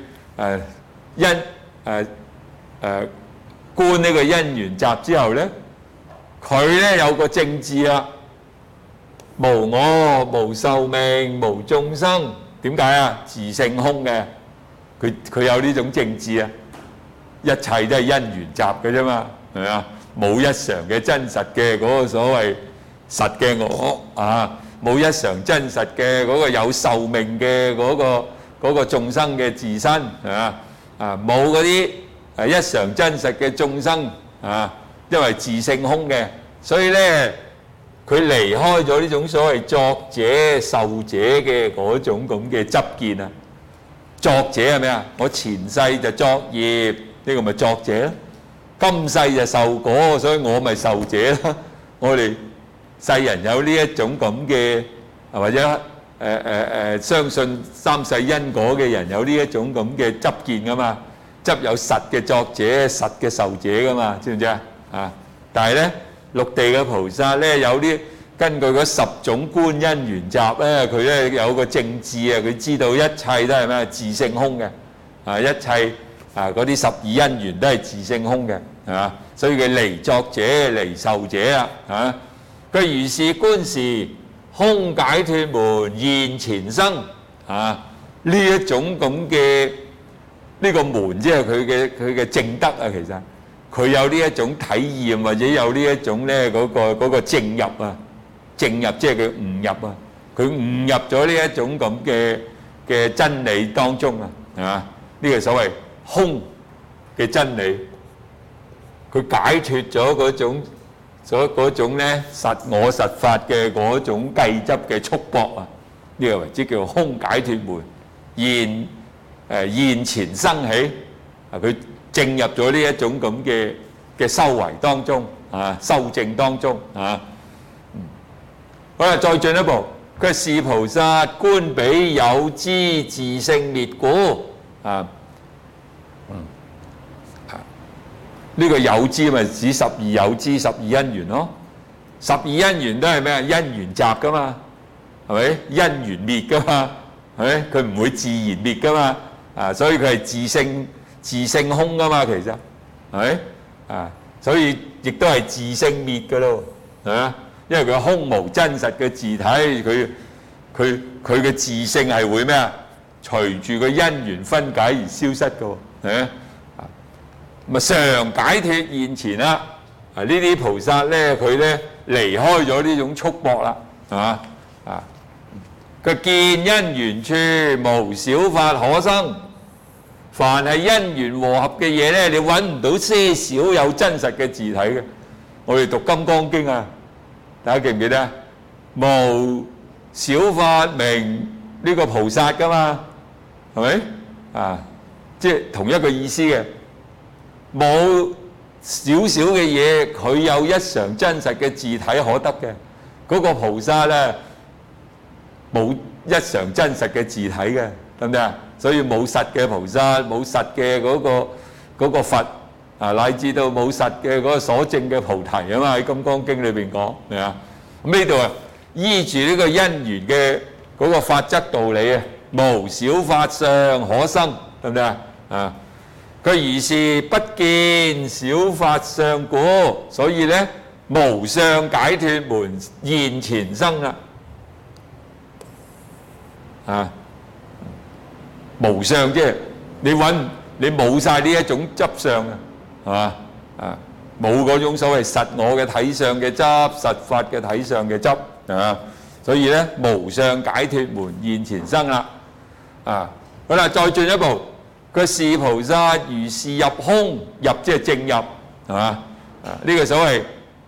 觀呢個因緣集之後咧，佢咧有個正智啊，無我、無壽命、無眾生，點解啊？自性空嘅，佢有呢種正智啊，一切都係因緣集嘅啫嘛，係咪啊？冇一常嘅真實嘅嗰個所謂實嘅我冇一常真實嘅嗰個有壽命嘅嗰個眾生嘅自身係嘛冇嗰啲一常真實嘅眾生因為自性空嘅，所以咧佢離開咗呢種所謂作者受者嘅嗰種咁嘅執見啊。作者係咩啊？我前世就作業，呢個咪作者咯。今世就受果，所以我咪受者啦。我哋世人有呢一種咁嘅或者相信三世因果嘅人有呢一種咁嘅執見噶嘛，執有實嘅作者、實嘅受者噶嘛，知唔知啊？但係咧六地嘅菩薩咧有啲根據嗰10種觀因緣集咧，佢咧有個正智啊，佢知道一切都係咩自性空嘅一切嗰啲12因緣都係自性空嘅係嘛，所以佢離作者、離受者啊佢如是觀時，空解脫門現前生呢一種咁嘅呢個門，即係佢嘅正德啊。其實佢有呢一種體驗，或者有呢一種咧嗰個證入啊，證入即係佢悟入啊，佢悟入咗呢一種咁嘅真理當中啊，係嘛？呢個所謂空嘅真理，佢解脫咗嗰種咧實我實法嘅嗰種計執嘅束縛啊，呢個為之叫空解脫門現前生起啊，佢證入咗呢一種咁嘅修為當中啊，修證當中啊。好啦，再進一步，佢是菩薩觀彼有支自性滅故啊。呢個有支咪指12有支、12因緣咯。12因緣都係咩啊？因緣集噶嘛，係咪？因緣滅噶嘛，係咪？佢唔會自然滅噶嘛。啊，所以佢係自性空噶嘛，其實係咪？啊，所以亦都係自性滅噶咯，係嘛？因為佢空無真實嘅自體，佢嘅自性係會咩啊？隨住個因緣分解而消失噶，係咪？咪常解脫現前啦！啊，呢啲菩薩咧，佢咧離開咗呢種束縛啦，係嘛？啊，佢見因緣處無少法可生，凡係因緣和合嘅嘢咧，你揾唔到些少有真實嘅自體嘅。我哋讀《金剛經》啊，大家記唔記得？無少法名呢個菩薩噶嘛，係咪？啊，即係同一個意思嘅。冇少少嘅嘢，佢有一常真實嘅自體可得嘅。嗰個菩薩咧冇一常真實嘅自體嘅，得唔得啊？所以冇實嘅菩薩，冇實嘅嗰個佛啊，乃至到冇實嘅嗰個所證嘅菩提啊嘛，喺《金剛經》裏邊講，係啊。咁呢度啊，依住呢個因緣嘅嗰個法則道理啊，無少法相可生，得唔得啊？啊！佢如是不見少法相故，所以咧無相解脫門現前生啦。啊，無相即係你冇晒呢一種執相啊，係嘛？啊，冇嗰種所謂實我嘅體相嘅執，實法嘅體相嘅執，係嘛？所以咧無相解脫門現前生啦。啊，好啦，再進一步。佢是菩薩如是入空，入即係正入，係嘛？啊，呢個所謂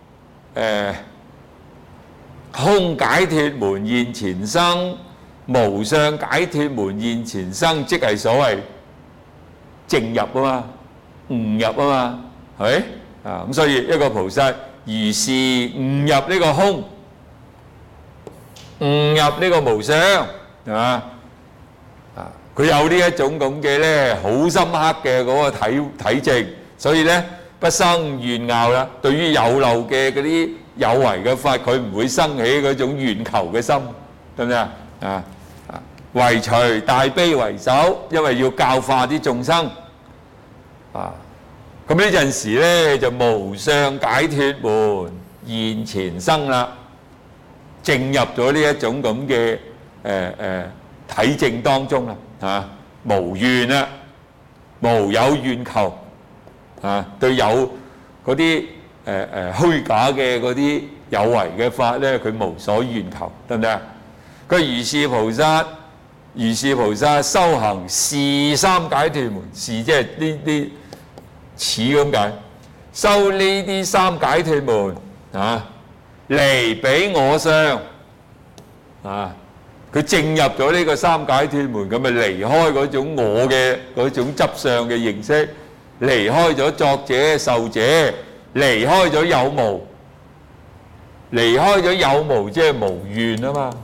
空解脫門現前生，無相解脫門現前生，即係所謂正入啊嘛，悟入啊嘛，係咪？啊，咁所以一個菩薩如是悟入呢個空，悟入呢個無相，係嘛？佢有呢一種咁嘅咧，好深刻嘅嗰個體證，所以咧不生怨拗啦。對於有漏嘅嗰啲有為嘅法，佢唔會生起嗰種怨求嘅心，得唔得啊？啊，唯隨大悲為首，因為要教化啲眾生啊。咁呢陣時咧就無相解脫門現前生啦，進入咗呢一種咁嘅體證當中啦。啊，無怨啦，無有怨求啊，對有嗰啲虛假嘅嗰啲有為嘅法咧，佢無所怨求，得唔得啊？佢如是菩薩修行是三解脫門，是即係呢啲似咁解，修呢啲三解脫門啊，離彼我相啊。佢進入咗呢個三解脫門，咁咪離開嗰種我嘅嗰種執相嘅認識，離開咗作者受者，離開咗有無，離開咗有無即係無怨啊嘛。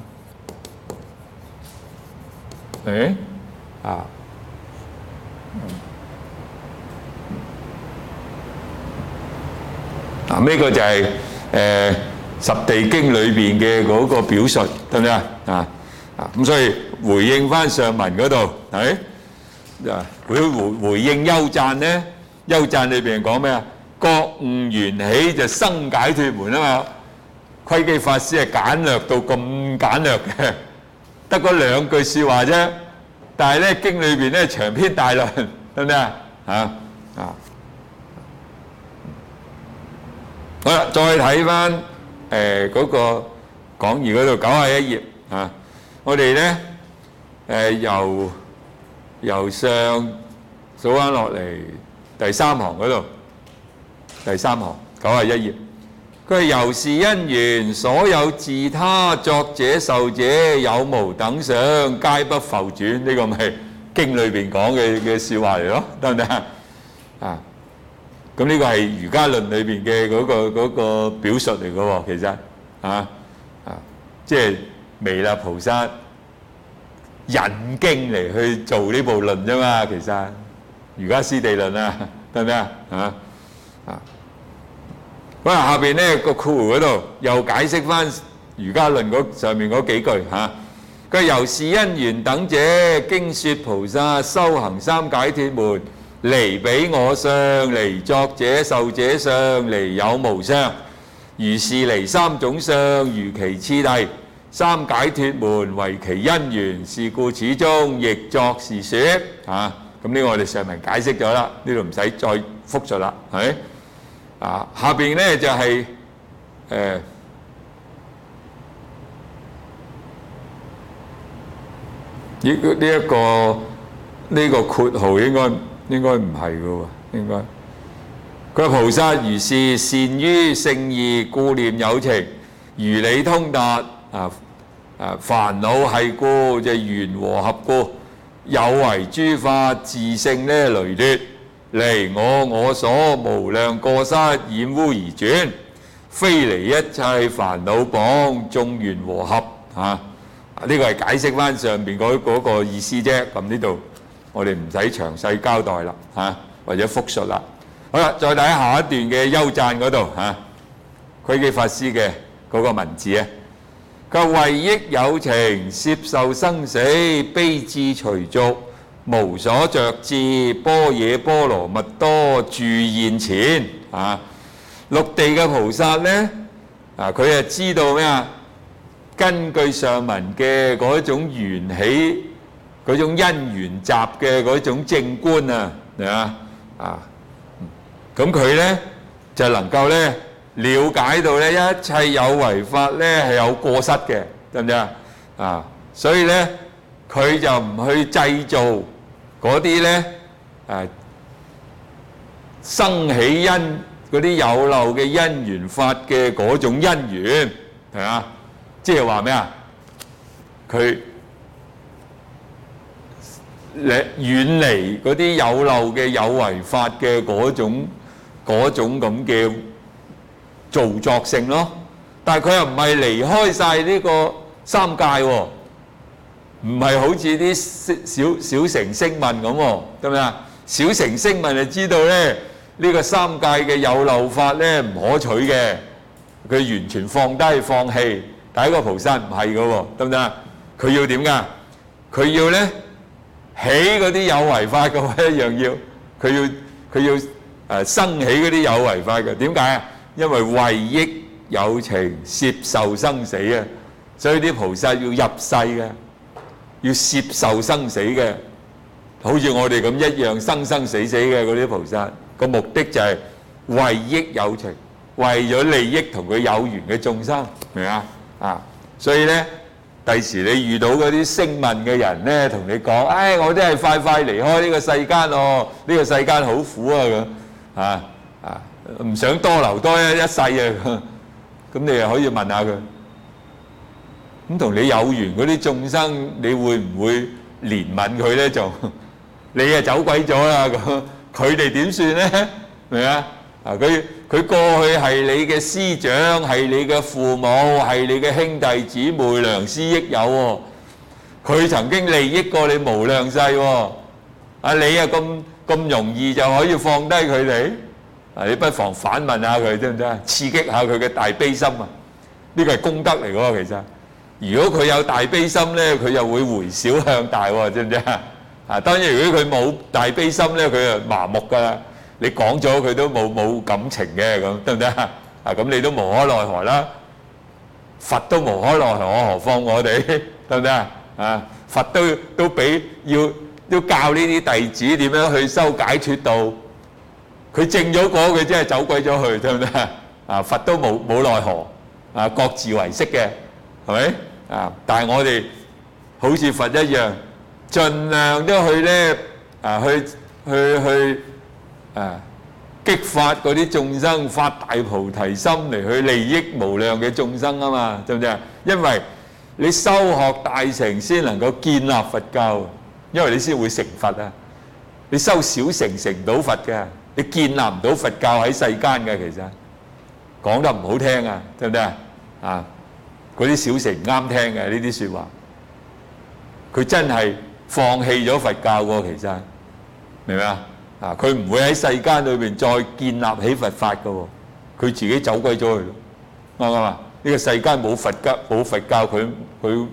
啊，嗱呢個就係十地經裏邊嘅嗰個表述，得唔得啊？啊！咁所以回應翻上文嗰度，係啊，回應優讚咧，優讚裏邊講咩啊？覺悟緣起就生解脫門啊嘛。窺基法師係簡略到咁簡略嘅，得嗰兩句説話啫。但係咧經裏邊咧長篇大論，得唔得啊？ 好啦，再睇翻嗰個講義嗰度91頁啊，我哋咧由上數翻落嚟第三行嗰度，第三行91頁，佢係由是因緣，所有自他作者受者有無等相，皆不復轉。呢個咪經裏邊講嘅説話嚟咯，得唔得啊？咁呢個係《瑜伽論》裏邊嘅嗰個表述嚟嘅喎，其實即係彌勒菩薩引經嚟去做呢部論啫嘛，其實《瑜伽師地論》啊，得唔得啊？好啦，下邊咧個括弧嗰度又解釋翻《瑜伽論》上面嗰幾句嚇。佢由是因緣等者，經說菩薩修行三解脫門，離彼我相，離作者受者相，離有無相，如是離三種相，如其次第。三解脫門為其因緣，是故此中亦作是說。咁呢個我哋上文解釋咗啦，呢度唔使再複述啦，係咪？下邊咧就係呢個括號應該唔係嘅喎，應該佢話菩薩如是善於聖義，故念有情，如理通達煩惱係故，就緣和合故，有為諸法自性咧累劣，離我所無量過失，染污而轉，非離一切煩惱綁，眾緣和合。呢個係解釋翻上邊嗰個意思啫。咁呢度我哋唔使詳細交代啦，或者複述啦。好啦，再睇下一段嘅優讚嗰度窺基法師嘅嗰個文字啊。佢為益有情，攝受生死，悲智隨俗，無所着智，般若波羅蜜多住現前。六地嘅菩薩咧，佢係知道咩啊？根據上文嘅嗰種緣起、嗰種因緣集嘅嗰種正觀咁佢咧就能夠咧了解到咧一切有為法咧係有過失嘅，得唔得所以咧佢就唔去製造嗰啲咧生起因嗰啲有漏嘅因緣法嘅嗰種因緣，係嘛？即係話咩啊？佢遠離嗰啲有漏嘅有為法嘅嗰種咁嘅造作性咯。但係佢又唔係離開晒呢個三界喎，唔係好似啲小乘聲聞咁喎，得唔得啊？小乘聲聞就知道咧，呢個三界嘅有漏法咧唔可取嘅，佢完全放低放棄。但係個菩薩唔係嘅喎，得唔得？佢要點㗎？佢要咧起嗰啲有為法嘅一樣要，佢要生起嗰啲有為法嘅。點解啊？因為為益有情，攝受生死啊！所以啲菩薩要入世嘅，要攝受生死嘅，好似我哋咁一樣生生死死嘅嗰啲菩薩，個目的就係為益有情，為咗利益同佢有緣嘅眾生，明唔明啊？所以咧，第時你遇到嗰啲聲聞嘅人咧，同你講，我都係快快離開呢個世間哦，呢個世間好苦啊咁，唔想多留多一世啊，咁你又可以問下佢，咁同你有緣嗰啲眾生，你會唔會憐憫佢咧？就你啊走鬼咗啦，咁佢哋點算咧？明唔明啊？佢過去係你嘅師長，係你嘅父母，係你嘅兄弟姊妹、良師益友喎。佢曾經利益過你無量世喎。你啊咁容易就可以放低佢哋？你不妨反問下佢，得唔得？刺激下佢嘅大悲心啊！呢個係功德嚟嘅喎，其實。如果佢有大悲心咧，佢又會回小向大喎，知唔知啊？當然，如果佢冇大悲心咧，佢就麻木㗎啦。你講咗佢都冇感情嘅，咁得唔得啊？咁你都無可奈何啦，佛都無可奈何，何況我哋得唔得啊？佛都俾要教呢啲弟子點樣去修解脫道，佢證咗果，佢真係走鬼咗去，得唔得佛都冇奈何各自為適嘅，係咪但係我哋好似佛一樣，盡量都去咧去激發嗰啲眾生發大菩提心嚟去利益無量嘅眾生啊嘛，對唔對啊？因為你修學大成先能夠建立佛教，因為你先會成佛啊！你修小成成唔到佛嘅，你建立唔到佛教喺世間嘅，其實講得唔好聽啊，對唔對啊？嗰啲小乘唔啱聽嘅呢啲説話，佢真係放棄咗佛教喎，其實明唔明啊？佢唔會喺世間裏邊再建立起佛法嘅喎，佢自己走鬼咗去咯，啱唔啱啊？呢個世間冇佛教，佢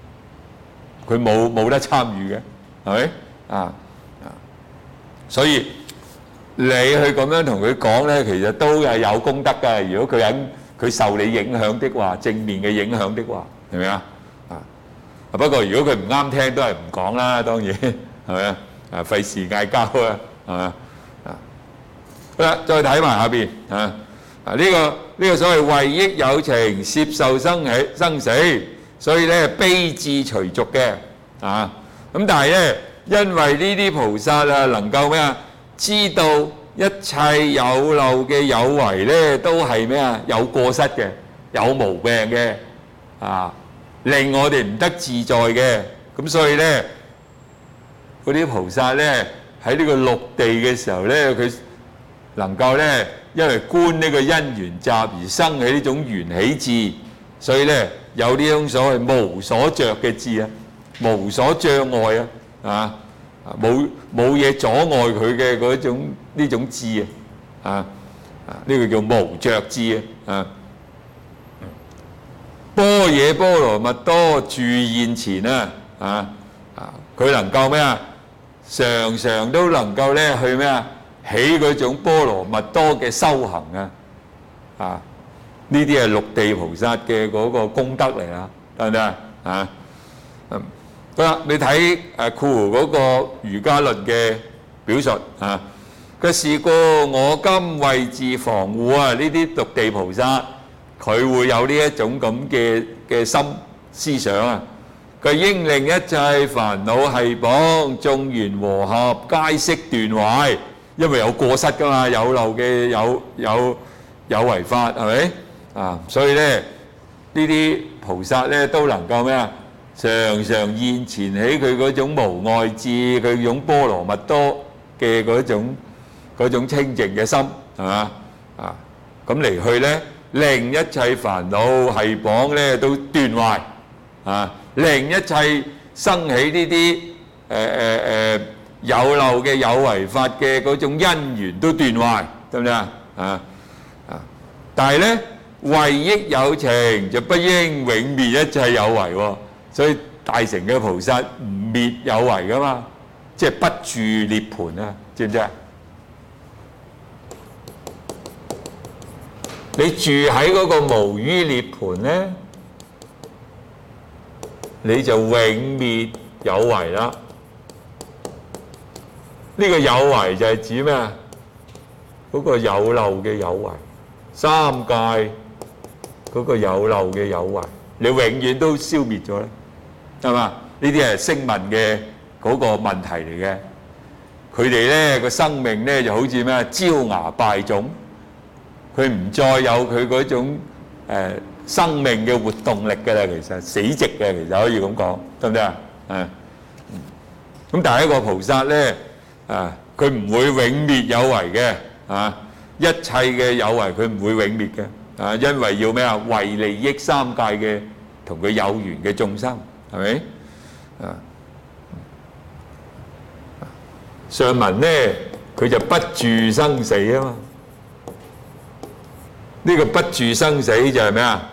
冇得參與嘅，係咪所以你去咁樣同佢講咧，其實都係有功德嘅。如果佢受你影響的話，正面嘅影響的話，係咪啊？不過如果佢唔啱聽，都係唔講啦，當然係咪啊？費事嗌交啊！係嘛好啦，再睇埋下邊呢個所謂為益有情，攝受生死，所以咧悲智隨俗嘅咁但係咧，因為呢啲菩薩能夠咩啊？知道一切有漏嘅有為咧，都係咩啊？有過失嘅，有毛病嘅令我哋唔得自在嘅。咁所以咧，嗰啲菩薩咧，喺呢個六地嘅時候咧，佢能夠咧，因為觀呢個因緣集而生起呢種緣起智，所以咧有呢種所謂無所着嘅智無所障礙冇嘢阻礙佢嘅嗰種呢種智呢個叫無着智般若波羅蜜多住現前佢能夠咩啊？常常都能夠咧去咩啊？起嗰種波羅蜜多嘅修行呢啲係六地菩薩嘅嗰個功德嚟啦，得唔得好啦，你睇括弧嗰個瑜伽論嘅表述嘅是故我今為自防護呢啲六地菩薩佢會有呢一種咁嘅心思想佢應令一切煩惱繫綁眾緣和合皆悉斷壞，因為有過失噶嘛，有漏嘅有違法係咪所以咧呢啲菩薩咧都能夠咩啊？常常現前起佢嗰種無礙智，佢嗰種波羅蜜多嘅嗰種清淨嘅心係嘛咁嚟去咧，令一切煩惱繫綁咧都斷壞令一切生起呢啲有漏嘅有違法嘅嗰種因緣都斷壞，得唔得但係咧為益有情就不應永滅一切有為喎，所以大乘嘅菩薩唔滅有為噶嘛，即係不住涅槃知唔知你住喺嗰個無餘涅槃咧，你就永滅有為啦。呢個有為就係指咩啊？嗰個有漏嘅有為，三界嗰個有漏嘅有為，你永遠都消滅咗咧，係嘛？呢啲係聲聞嘅嗰個問題嚟嘅。佢哋咧個生命咧就好似咩焦芽敗種，佢唔再有佢嗰種生命嘅活動力㗎啦，其實死寂嘅，其實可以咁講，得唔得咁但係一個菩薩咧佢唔會永滅有為嘅一切嘅有為佢唔會永滅嘅因為要咩啊？為利益三界嘅同佢有緣嘅眾生，係咪上文咧佢就不住生死啊嘛。呢個不住生死就係咩啊？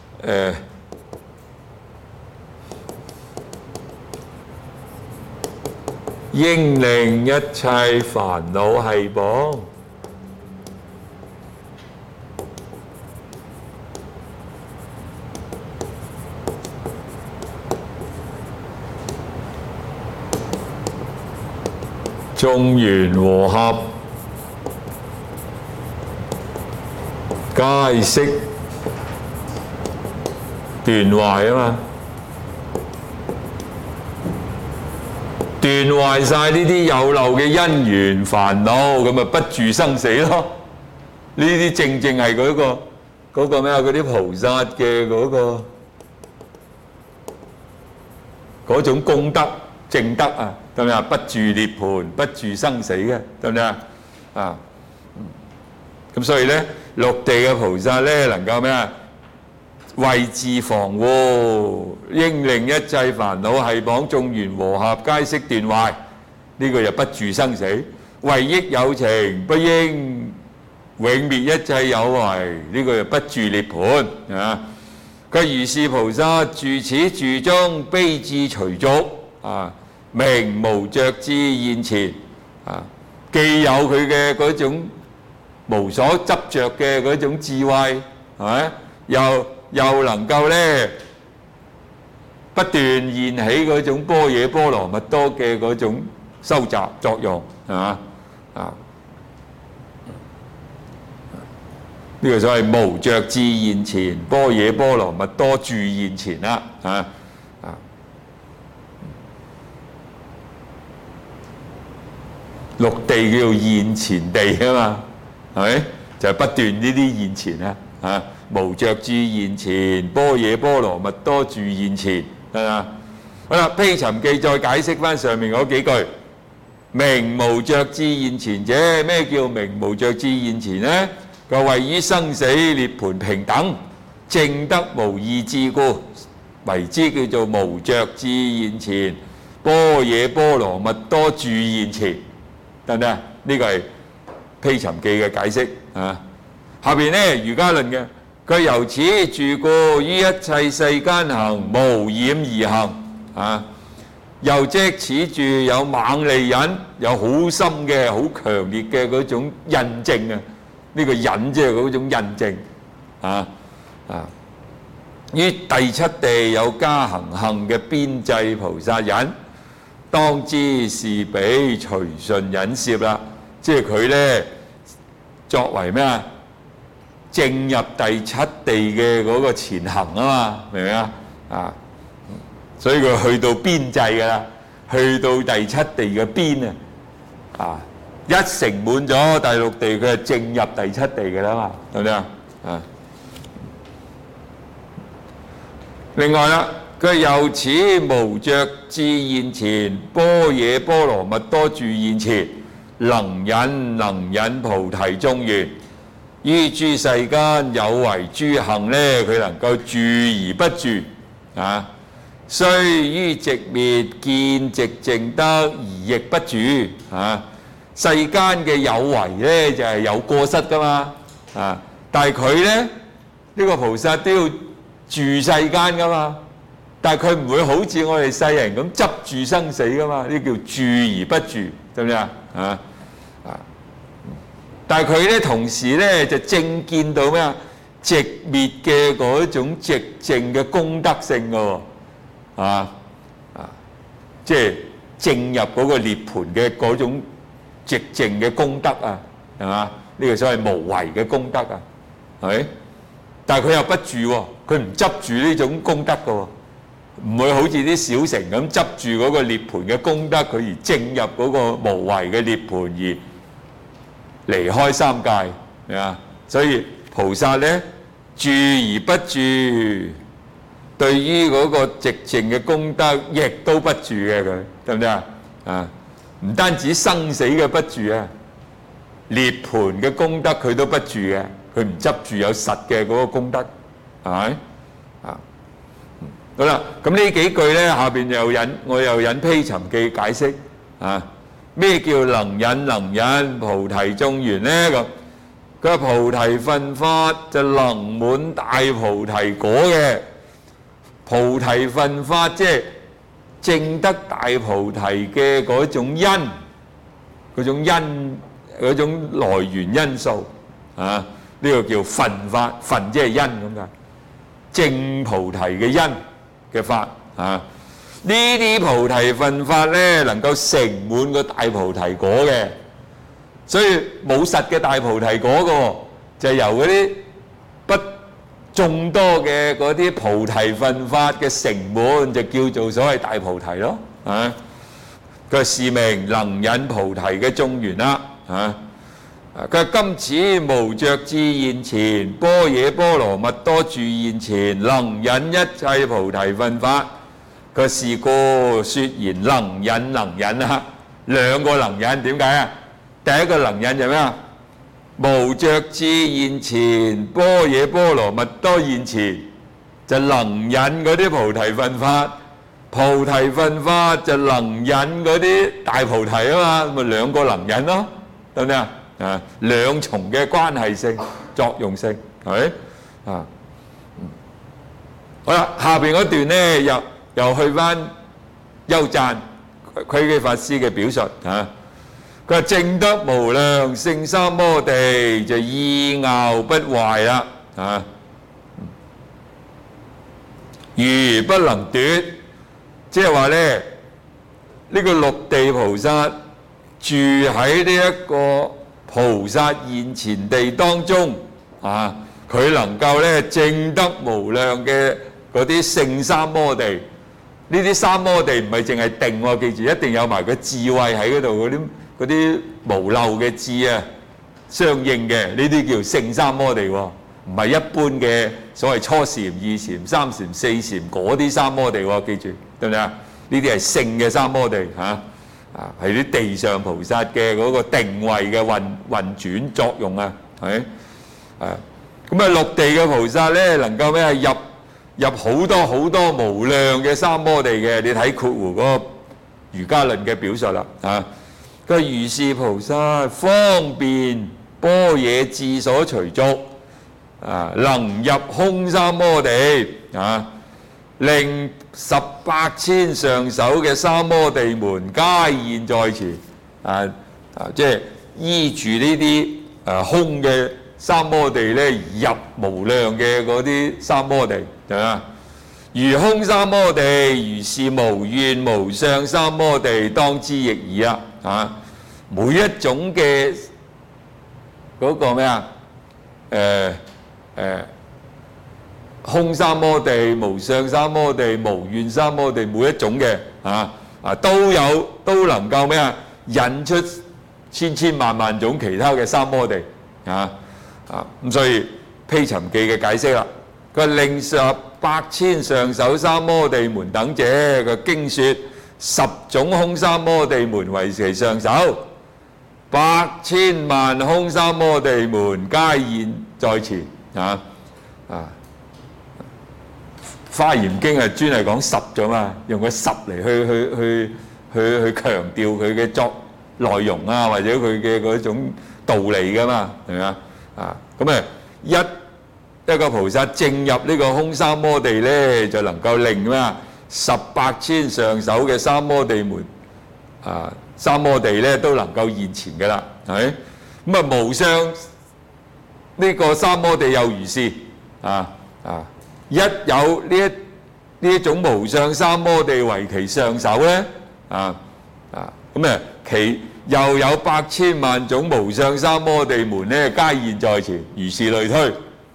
應令一切煩惱繫綁，眾緣和合皆悉斷壞啊嘛，斷壞晒呢啲有漏嘅因緣煩惱，咁咪不住生死咯。呢啲正正係嗰個咩啊？嗰啲菩薩嘅嗰種功德正德啊，得唔得啊？不住涅槃，不住生死嘅，得唔得啊？啊，咁所以咧，六地嘅菩薩咧，能夠咩啊？為自防護，應令一切煩惱繫縛眾緣和合，皆悉斷壞。呢個就不住生死。為益有情，不應永滅一切有為。呢個就不住涅槃啊！佢如是菩薩住此住中，悲智隨俗啊，名無着智現前啊，既有佢嘅嗰種無所執着嘅嗰種智慧，係咪？又能夠咧不斷現起嗰種般若波羅蜜多嘅嗰種收集作用，係嘛？啊，呢個所謂無着智現前，般若波羅蜜多住現前啦，啊。六地叫現前地啊嘛，係咪？就係不斷呢啲現前啊，啊，無着智現前，般若波羅蜜多住現前，係嘛？好啦，披尋記再解釋翻上面嗰幾句，名無着智現前者，咩叫名無着智現前呢？佢話位於生死涅槃平等，證得無二智故，為之叫做無着智現前，般若波羅蜜多住現前。得唔得啊？呢個係披尋記嘅解釋啊。下邊咧瑜伽論嘅，佢由此住故，於一切世間行無染而行啊。又即此住有猛利忍，有好深嘅、好強烈嘅嗰種印證啊。呢個忍即係嗰種印證啊。於第七地有加行行嘅邊際菩薩忍。當知是彼隨順忍攝啦，即係佢咧作為咩啊？正入第七地嘅嗰個前行啊嘛，明唔明啊？啊，所以佢去到邊際噶啦，去到第七地嘅邊啊，一成滿咗第六地，佢係正入第七地噶啦嘛，得唔得啊？啊，另外啦。佢由此無着智現前，般若波羅蜜多住現前，能引菩提眾緣，於諸世間有為諸行咧，佢能夠住而不住啊。雖於寂滅見寂淨得而亦不住啊。世間嘅有為咧就係有過失噶嘛啊，但係佢咧呢個菩薩都要住世間噶嘛。但係佢唔會好似我哋世人咁執住生死噶嘛，呢叫住而不住，得唔得啊？但係佢咧同時咧就正見到咩啊？寂滅嘅嗰種寂靜嘅功德性嘅喎，即係正入嗰個涅槃嘅嗰種寂靜嘅功德啊，係嘛？呢個所謂無為嘅功德啊，係咪？但係佢又不住喎，佢唔執住呢種功德嘅喎。唔會好似啲小乘咁執住嗰個涅槃嘅功德，佢而正入嗰個無為嘅涅槃而離開三界，係嘛？所以菩薩咧住而不住，對於嗰個寂靜嘅功德亦都不住嘅，佢得唔得啊？啊，唔單止生死嘅不住啊，涅槃嘅功德佢都不住嘅，佢唔執住有實嘅嗰個功德，係咪？好啦，咁呢幾句咧，下邊我又引披尋記解釋啊，咩叫能引菩提眾緣咧？咁佢話菩提分法就能滿大菩提果嘅，菩提分法即係證得大菩提嘅嗰種因，嗰種來源因素啊，呢個叫分法，分即係因咁解，證菩提嘅因嘅法啊，呢啲菩提分法咧能夠成滿個大菩提果嘅，所以冇實嘅大菩提果嘅，就係由嗰啲眾多嘅嗰啲菩提分法嘅成滿，就叫做所謂大菩提咯。啊，佢是名能引菩提嘅眾緣啦。啊，佢話今此無着智現前，般若波羅蜜多住現前，能引一切菩提分法。佢話是故説言能引啊，兩個能引，點解啊？第一個能引就咩啊？無着智現前，般若波羅蜜多現前，就能引嗰啲菩提分法。菩提分法就能引嗰啲大菩提啊嘛，咪兩個能引咯，得唔得啊？啊，兩重嘅關係性、作用性，係咪啊？好啦，下邊嗰段咧又去翻優讚窺基法師嘅表述啊。佢話證得無量勝三摩地就意樂不壞啦，啊，如不能奪，即係話咧呢個六地菩薩住喺呢一個菩薩現前地當中啊，佢能夠咧證得無量嘅嗰啲勝三摩地。呢啲三摩地唔係淨係定喎，記住一定有埋個智慧喺嗰度，嗰啲無漏嘅智啊，相應嘅呢啲叫勝三摩地喎，唔係一般嘅所謂初禪、二禪、三禪、四禪嗰啲三摩地喎，記住對唔對啊？呢啲係勝嘅三摩地嚇，係啲地上菩薩嘅嗰個定位嘅運轉作用啊，係咪？咁啊六地嘅菩薩咧能夠咩啊入好多無量嘅三摩地嘅，你睇括弧嗰個瑜伽論嘅表述啦啊。佢話如是菩薩方便般若智所隨逐啊，能入空三摩地啊，令18,000上首嘅三摩地門皆現在前即係依住呢啲空嘅三摩地咧入無量嘅嗰啲三摩地，係嘛？如空三摩地，如是無願無相三摩地，當知亦爾啊！每一種嘅嗰個咩啊？空三摩地、無相三摩地、無願三摩地，每一種嘅都能夠咩啊？引出千萬種其他嘅三摩地咁所以披尋記嘅解釋啦，佢令18,000上首三摩地門等者，佢經說10種空三摩地門為其上首，8,000萬空三摩地門皆現在前華嚴經係專係講10咗嘛，用個10嚟去強調佢嘅作內容啊，或者佢嘅嗰種道理噶嘛，係咪啊？咁一個菩薩證入呢個空三摩地咧，就能夠令咩18,000上首嘅三摩地門三摩地咧都能夠現前嘅啦，係咪？咁無相呢個三摩地又如是一有呢一種無相三摩地為其上首咧其又有8,000萬種無相三摩地門咧，皆現在前，如是類推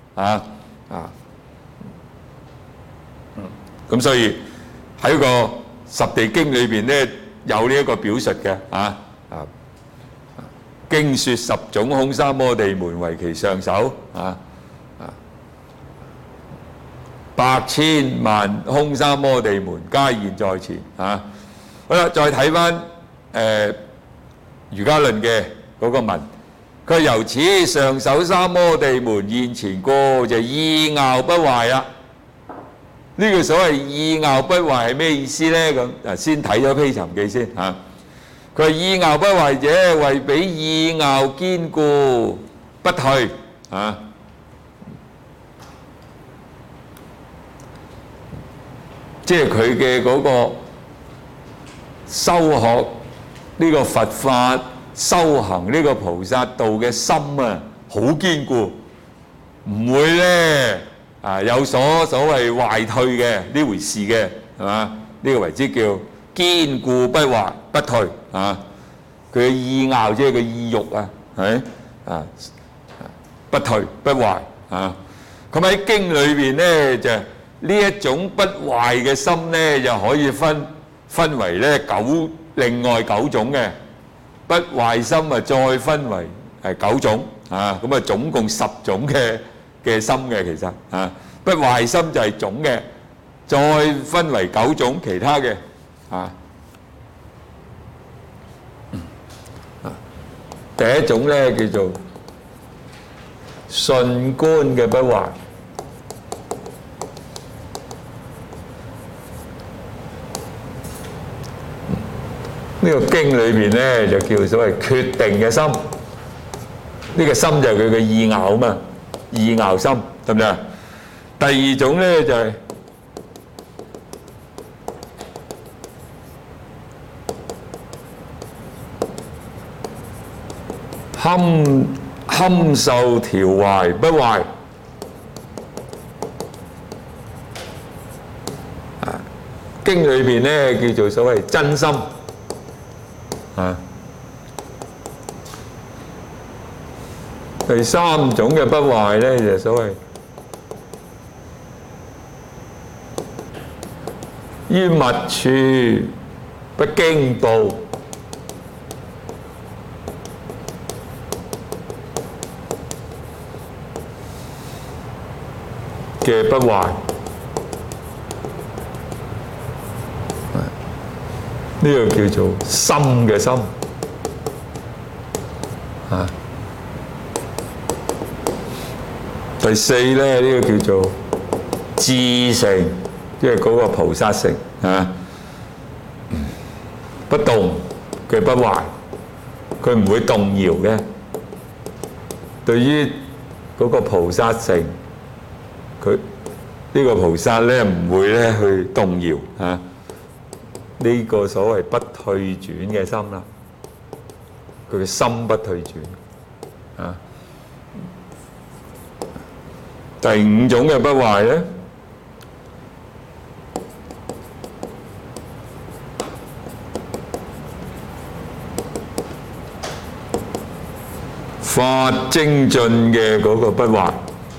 咁所以喺個十地經裏邊咧有呢一個表述嘅經說10種空三摩地門為其上首8,000萬空三摩地門皆現在前好啦，再睇翻瑜伽論嘅嗰個文，佢由此上首三摩地門現前故，就意樂不壞啦。呢個所謂意樂不壞係咩意思咧？咁先睇咗披尋記先佢話意樂不壞者，為彼意樂堅固不退即係佢嘅嗰個修學呢個佛法修行呢個菩薩道嘅心好堅固，唔會咧有所謂壞退嘅呢回事嘅，係嘛？呢個為之叫堅固不壞不退佢嘅意樂即係個意欲係不退不壞咁喺經裏邊咧，就呢一種不壞嘅心咧，就可以分為咧另外9種嘅不壞心啊，再分為9種啊，咁啊總共10種嘅心嘅，其實啊不壞心就係總嘅，再分為9種其他嘅啊。第一種咧叫做順觀嘅不壞。呢個經裏邊咧就叫所謂決定嘅心，呢個心就係佢嘅意拗啊嘛，意拗心，得唔得啊？第二種咧就係堪受調懷不壞。經裏邊咧叫做所謂真心。第三種嘅不壞咧就係所謂於密處不驚怖嘅不壞。呢個叫做心嘅心啊。第四咧，呢個叫做智成，即係嗰個菩薩成啊。不動嘅不壞，佢唔會動搖嘅。對於嗰個菩薩成，佢呢個菩薩咧唔會咧去動搖啊。呢個所謂不退轉嘅心啦，佢嘅心不退轉啊。第五種嘅不壞咧，法精進嘅嗰個不壞，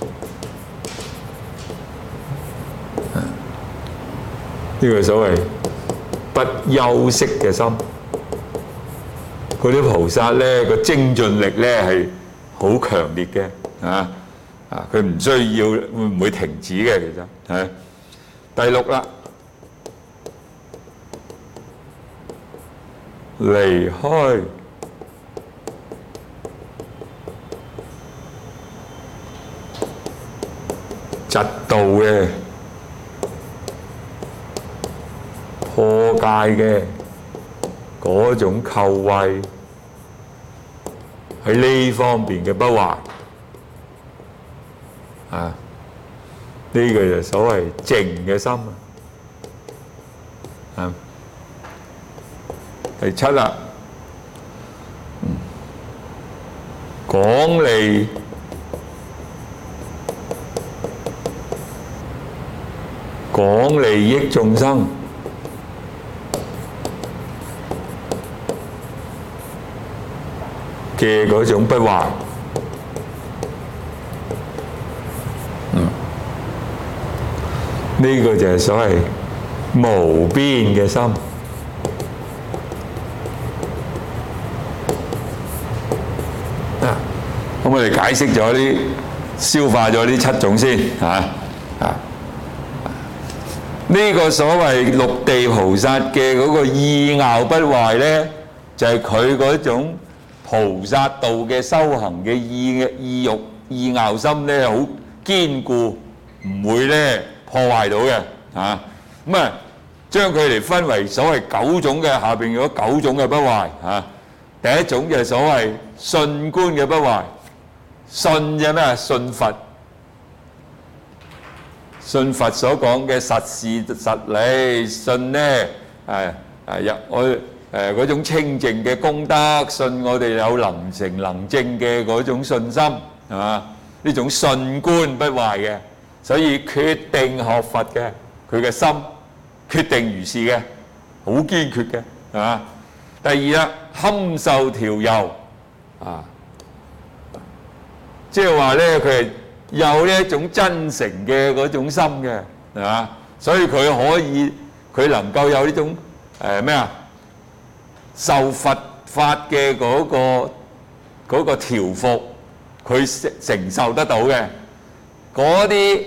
呢個所謂不休息嘅心。嗰啲菩薩咧個精進力咧係好強烈嘅啊！佢唔需要會唔會停止嘅，其實係。第六啦，離開嫉妒嘅破戒嘅嗰種扣慧，喺呢方面嘅不壞。啊！呢個就所謂靜嘅心啊。第七啦，廣利益眾生嘅嗰種不壞。呢個就係所謂無邊嘅心啊！咁我哋解釋咗啲，消化咗呢7種先啊！呢個所謂六地菩薩嘅嗰個意拗不壞咧，就係佢嗰種菩薩道嘅修行嘅意拗心咧，好堅固，唔會咧破壞到嘅啊。咁啊，將佢哋分為所謂9種嘅，下邊嗰9種嘅不壞啊。第一種就係所謂信觀嘅不壞，信就咩啊？信佛。信佛所講嘅實事實理，信咧嗰種清淨嘅功德，信我哋有能成能證嘅嗰種信心，係嘛？呢種信觀不壞嘅，所以決定學佛嘅，佢嘅心決定如是嘅，好堅決嘅，係嘛？第二啦，堪受調柔啊，即係話咧佢係有呢一種真誠嘅嗰種心嘅，係嘛？所以佢能夠有呢種受佛法嘅嗰個調伏，佢承受得到嘅。嗰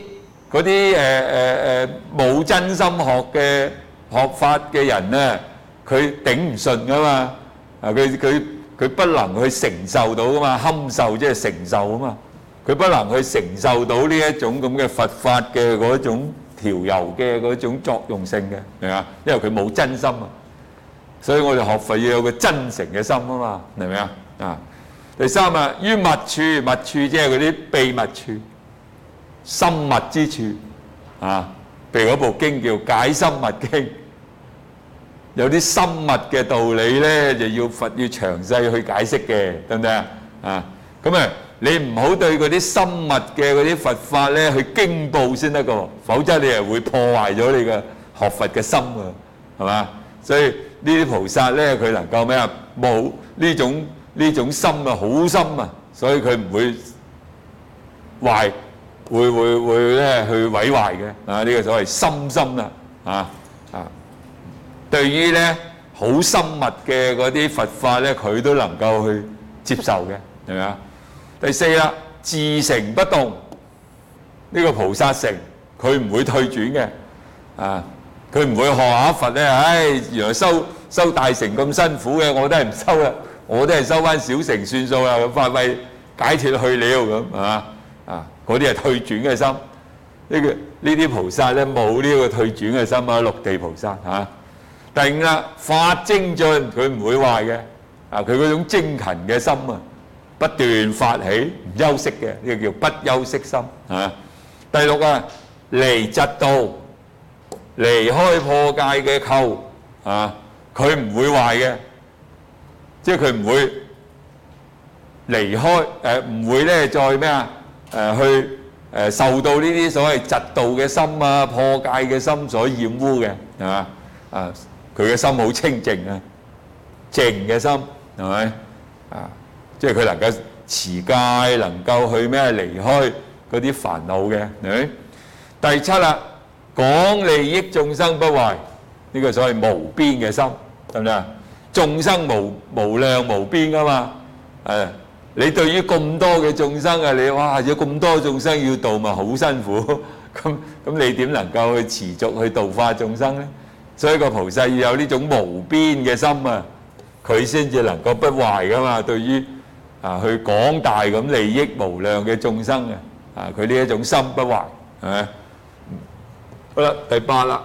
啲冇真心學法嘅人咧，佢頂唔順噶嘛，佢不能去承受到噶嘛，堪受即係承受啊嘛，佢不能去承受到呢一種咁嘅佛法嘅嗰種調柔嘅嗰種作用性嘅，明嘛？因為佢冇真心啊，所以我哋學佛要有個真誠嘅心啊嘛，明唔明啊？啊，第三啊，於密處，密處即係嗰啲秘密處、深密之處啊，譬如嗰部經叫《解深密經》。有啲深密嘅道理咧，就要佛要詳細去解釋嘅，得唔得啊？啊，咁啊，你唔好對嗰啲深密嘅嗰啲佛法咧去驚怖先得個，否則你係會破壞咗你嘅學佛嘅心啊，係嘛？所以呢啲菩薩咧，佢能夠咩啊？冇呢種心啊，好深啊，所以佢唔會壞，會咧去毀壞嘅啊！呢個所謂深深啦，啊。對於咧好深密嘅嗰啲佛法咧，佢都能夠去接受嘅，係咪啊？第四啦，自誠不動，呢個菩薩誠，佢唔會退轉嘅，啊，佢唔會學下佛咧，原來修大乘咁辛苦嘅，我都係唔修啦，我都係收翻小乘算數啦，咁發揮解脫去了咁，係嘛？啊，嗰啲係退轉嘅心，呢啲菩薩咧冇呢個退轉嘅心啊，六地菩薩嚇。第五啦，法精進，佢唔會壞嘅，啊，佢嗰種精勤嘅心啊，不斷發起，唔休息嘅，呢個叫不休息心啊。第六啊，離嫉妒，離開破戒嘅扣啊，佢唔會壞嘅，即係佢唔會離開唔會咧再咩啊去受到呢啲所謂嫉妒嘅心啊、破戒嘅心所染污嘅，係嘛啊？佢嘅心好清淨啊，靜嘅心係咪啊？即係佢能夠持戒，能夠去咩離開嗰啲煩惱嘅，係咪？第七啦，廣利益眾生不壞，呢個所謂無邊嘅心，得唔得啊？眾生無量無邊噶嘛，你對於咁多嘅眾生啊，你哇有咁多眾生要度咪好辛苦，咁你點能夠去持續去度化眾生咧？所以個菩薩要有呢種無邊嘅心啊，佢先至能夠不壞噶嘛。對於去廣大咁利益無量嘅眾生啊，佢呢一種心不壞，係咪？好啦，第八啦，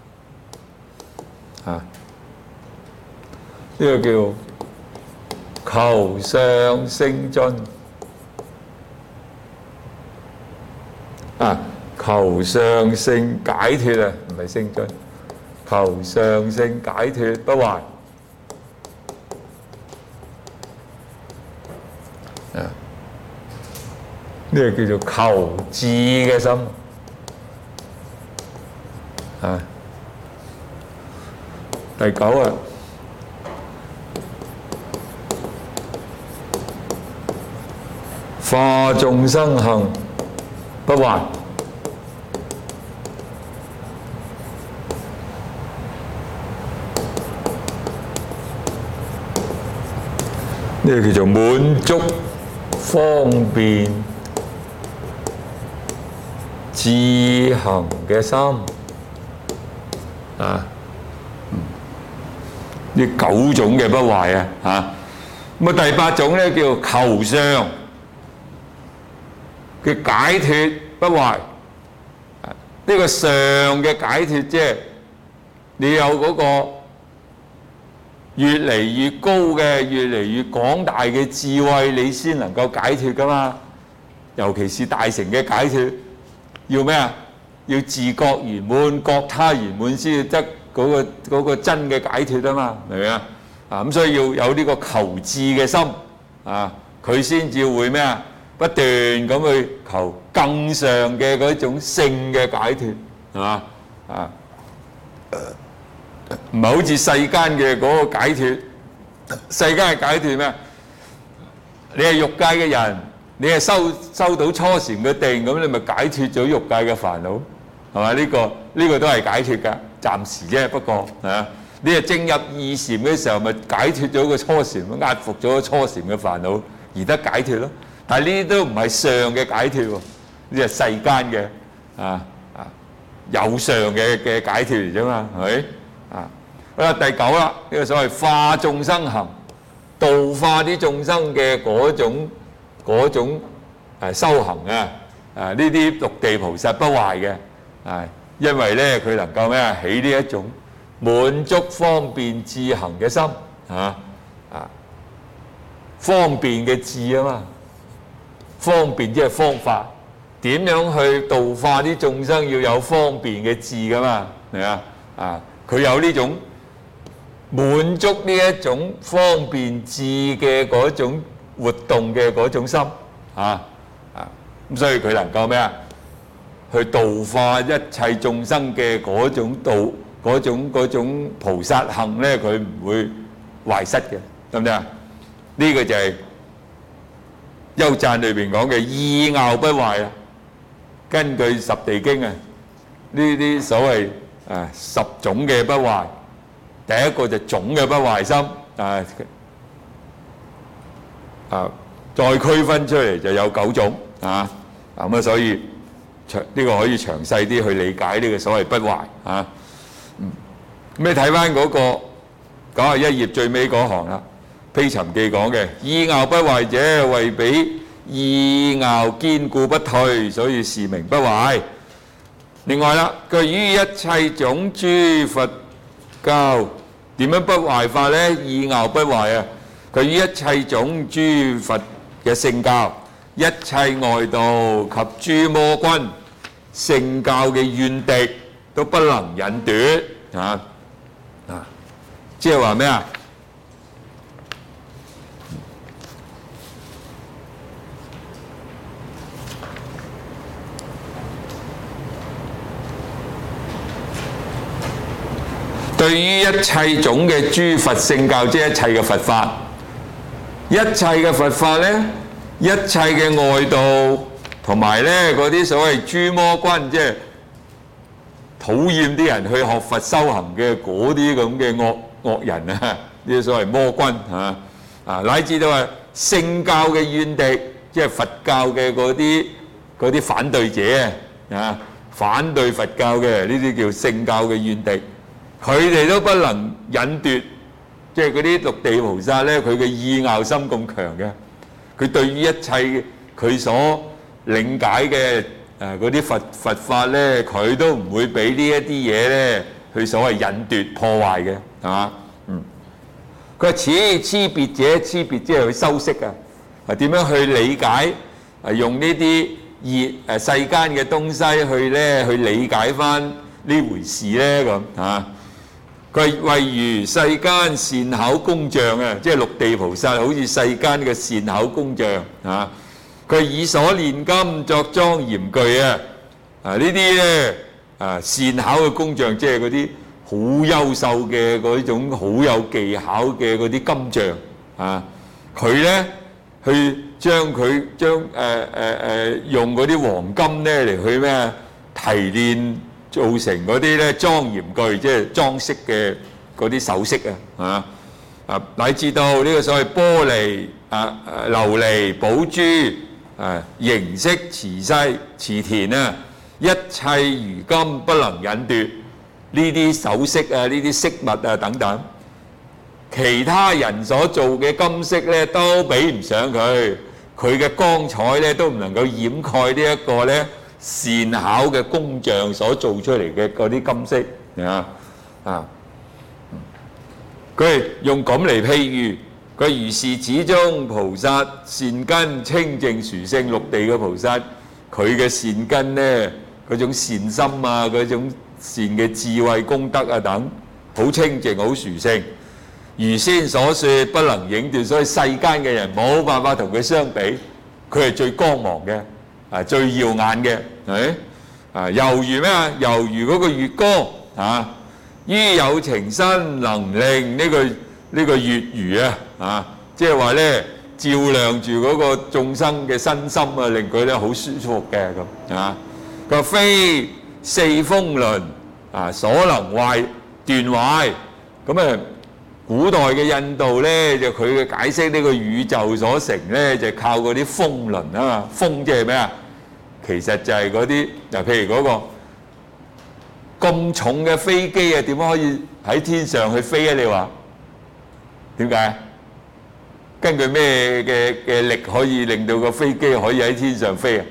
呢個叫求上勝進求上勝解脫啊，唔係勝進。求上勝解脫不壞呢個叫做求智嘅心第九啊，化眾生行不壞。呢個叫做滿足方便智行嘅心呢九種嘅不壞咁第八種咧叫求上嘅解脫不壞。呢個上嘅解脫即係你有嗰個越嚟越高嘅、越嚟越廣大嘅智慧，你先能夠解脫噶嘛。尤其是大乘嘅解脫，要咩啊？要自覺圓滿、覺他圓滿先至得嗰個真嘅解脫啊嘛，明唔明啊？咁所以要有呢個求智嘅心佢先至會咩啊？不斷咁去求更上嘅嗰種聖嘅解脫，係嘛唔係好似世間嘅嗰個解脫，世間嘅解脫咩？你係欲界嘅人， 你係收到初禪嘅定，咁你咪解脫咗欲界嘅煩惱，係嘛？呢個都係解脫㗎，暫時啫。不過啊，你係正入二禪嘅時候，咪解脫咗個初禪，壓服咗個初禪嘅煩惱，而得解脫咯。但係呢啲都唔係上嘅解脫喎，呢係世間嘅有上嘅解脫嚟啫嘛，係咪啊？好啦，第九啦，呢個所謂化眾生行，度化啲眾生嘅嗰種修行啊，呢啲六地菩薩不壞嘅，因為咧佢能夠咩起呢一種滿足方便智行嘅心方便嘅智啊嘛，方便即係方法，點樣去度化啲眾生要有方便嘅智噶嘛，係啊？佢有呢種滿足呢一種方便智嘅嗰種活動嘅嗰種心咁所以佢能夠咩啊？去度化一切眾生嘅嗰種嗰種菩薩行咧，佢唔會壞失嘅，得唔得啊？呢個就係優讚裏邊講嘅意樂不壞啦。根據十地經呢啲所謂十種嘅不壞，第一個就種嘅不壞心再區分出嚟就有9種咁所以呢個可以詳細啲去理解呢個所謂不壞你睇翻嗰個91頁最尾嗰行啦，披尋記講嘅意樂不壞者，為彼意樂堅固不退，所以是名不壞。另外啦，佢於一切種諸佛教點樣不壞法呢？意樂不壞啊！佢於一切種諸佛嘅聖教、一切外道及諸魔君聖教嘅怨敵都不能引奪即係話咩啊？對於一切種嘅諸佛聖教，即係一切嘅佛法，一切嘅佛法呢，一切嘅外道同埋呢嗰啲所謂諸魔君，即係討厭啲人去學佛修行嘅嗰啲咁嘅惡人呢啲所謂魔君乃至到係聖教嘅怨敵，即係佛教嘅嗰啲反對者反對佛教嘅呢啲叫聖教嘅怨敵。佢哋都不能引奪，即係嗰啲六地菩薩咧，佢嘅意樂心咁強嘅，佢對於一切佢所領解嘅嗰啲佛法咧，佢都唔會俾呢一啲嘢咧去所謂引奪破壞嘅，係嘛？佢話此差別者，差別即係去修飾點樣去理解用呢啲世間嘅東西去理解翻呢回事咧咁佢為如世間善巧工匠即係六地菩薩好似世間嘅善巧工匠佢以所煉金作莊嚴具呢啲咧善巧嘅工匠，即係嗰啲好優秀嘅嗰種好有技巧嘅嗰啲金匠佢咧去將用嗰啲黃金咧嚟去咩提煉。造成嗰啲咧莊嚴具，即係裝飾嘅嗰啲首飾乃至到呢個所謂玻璃、琉璃、寶珠、形色、瓷田一切如金不能引奪。呢啲首飾呢啲飾物等等，其他人所做嘅金色咧都比唔上佢嘅光彩咧，都唔能夠掩蓋呢一個咧。善巧嘅工匠所做出嚟嘅嗰啲金色佢係用咁嚟譬喻，佢如是始終菩薩善根清淨殊勝，六地嘅菩薩佢嘅善根呢，嗰種善心嗰種善嘅智慧功德等，好清淨好殊勝。如先所說不能影斷，所以世間嘅人冇辦法同佢相比，佢係最光芒嘅。最耀眼嘅，猶如咩啊？猶如嗰個月光於有情身能令呢個月如即係話咧照亮住嗰個眾生嘅身心啊，令佢咧好舒服嘅咁啊。佢話非四風輪啊所能壞斷壞。咁啊，古代嘅印度咧就佢嘅解釋呢個宇宙所成咧就靠嗰啲風輪啊嘛。風即係咩啊？其實就係嗰啲嗱，譬如嗰個咁重嘅飛機啊，點樣可以喺天上去飛啊？你話點解？根據咩嘅力可以令到個飛機可以喺天上飛啊？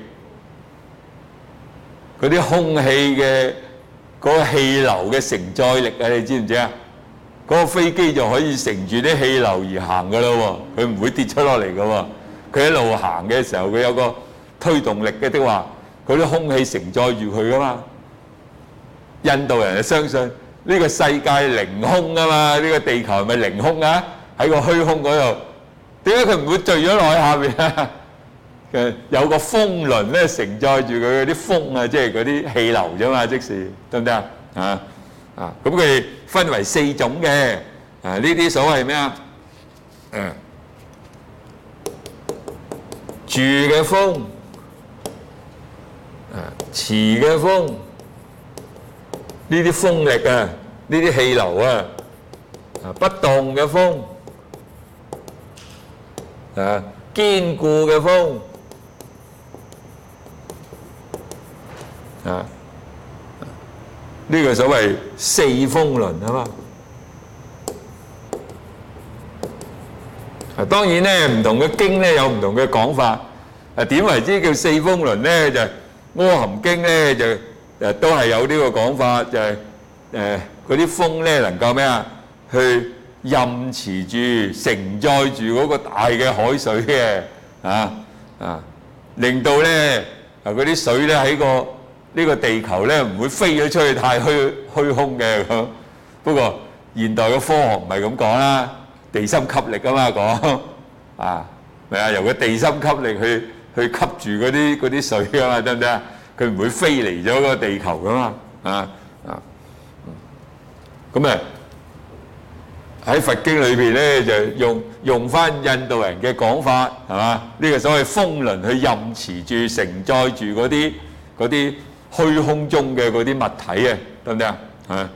嗰啲空氣嘅嗰個氣流嘅承載力啊，你知唔知啊？嗰個飛機就可以乘住啲氣流而行噶咯喎，佢唔會跌出落嚟噶喎。佢一路行嘅時候，佢有個推動力嘅的話，嗰啲空氣承載住佢噶嘛。印度人就相信呢個世界凌空啊嘛，呢個地球係咪凌空啊？喺個虛空嗰度，點解佢唔會墜咗落去下邊啊？有個風輪咧承載住佢嗰啲風啊，即係嗰啲氣流啫嘛，即是得唔得啊？咁佢分為四種嘅呢啲所謂咩啊？住嘅風，持嘅風，呢啲風力啊，呢啲氣流啊，不動嘅風，堅固嘅風，呢個所謂四風輪啊嘛。當然咧，唔同嘅經咧有唔同嘅講法。點為之叫四風輪咧？就《阿含經》咧就都係有呢個講法，就係嗰啲風咧能夠咩啊？去任持住、承載住嗰個大嘅海水嘅令到咧嗰啲水咧喺呢個地球咧唔會飛咗出去太虛空嘅咁。不過現代嘅科學唔係咁講啦。地心吸力啊嘛講咪由個地心吸力去吸住嗰啲水啊嘛，得唔得啊？佢唔會飛離咗個地球噶嘛咁喺佛經裏邊咧就用翻印度人嘅講法係嘛？呢個所謂風輪去任持住、承載住嗰啲虛空中嘅嗰啲物體啊，得唔得啊？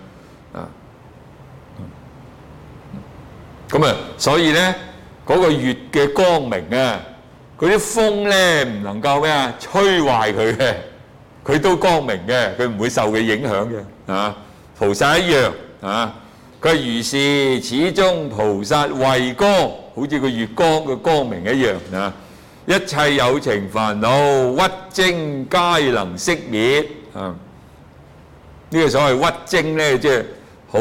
咁所以咧嗰個月嘅光明啊，嗰啲風咧唔能夠咩啊摧壞佢嘅，佢都光明嘅，佢唔會受佢影響嘅菩薩一樣佢如是，始終菩薩慧光，好似個月光嘅光明一樣一切有情煩惱鬱徵皆能熄滅呢個所謂鬱徵咧，即係好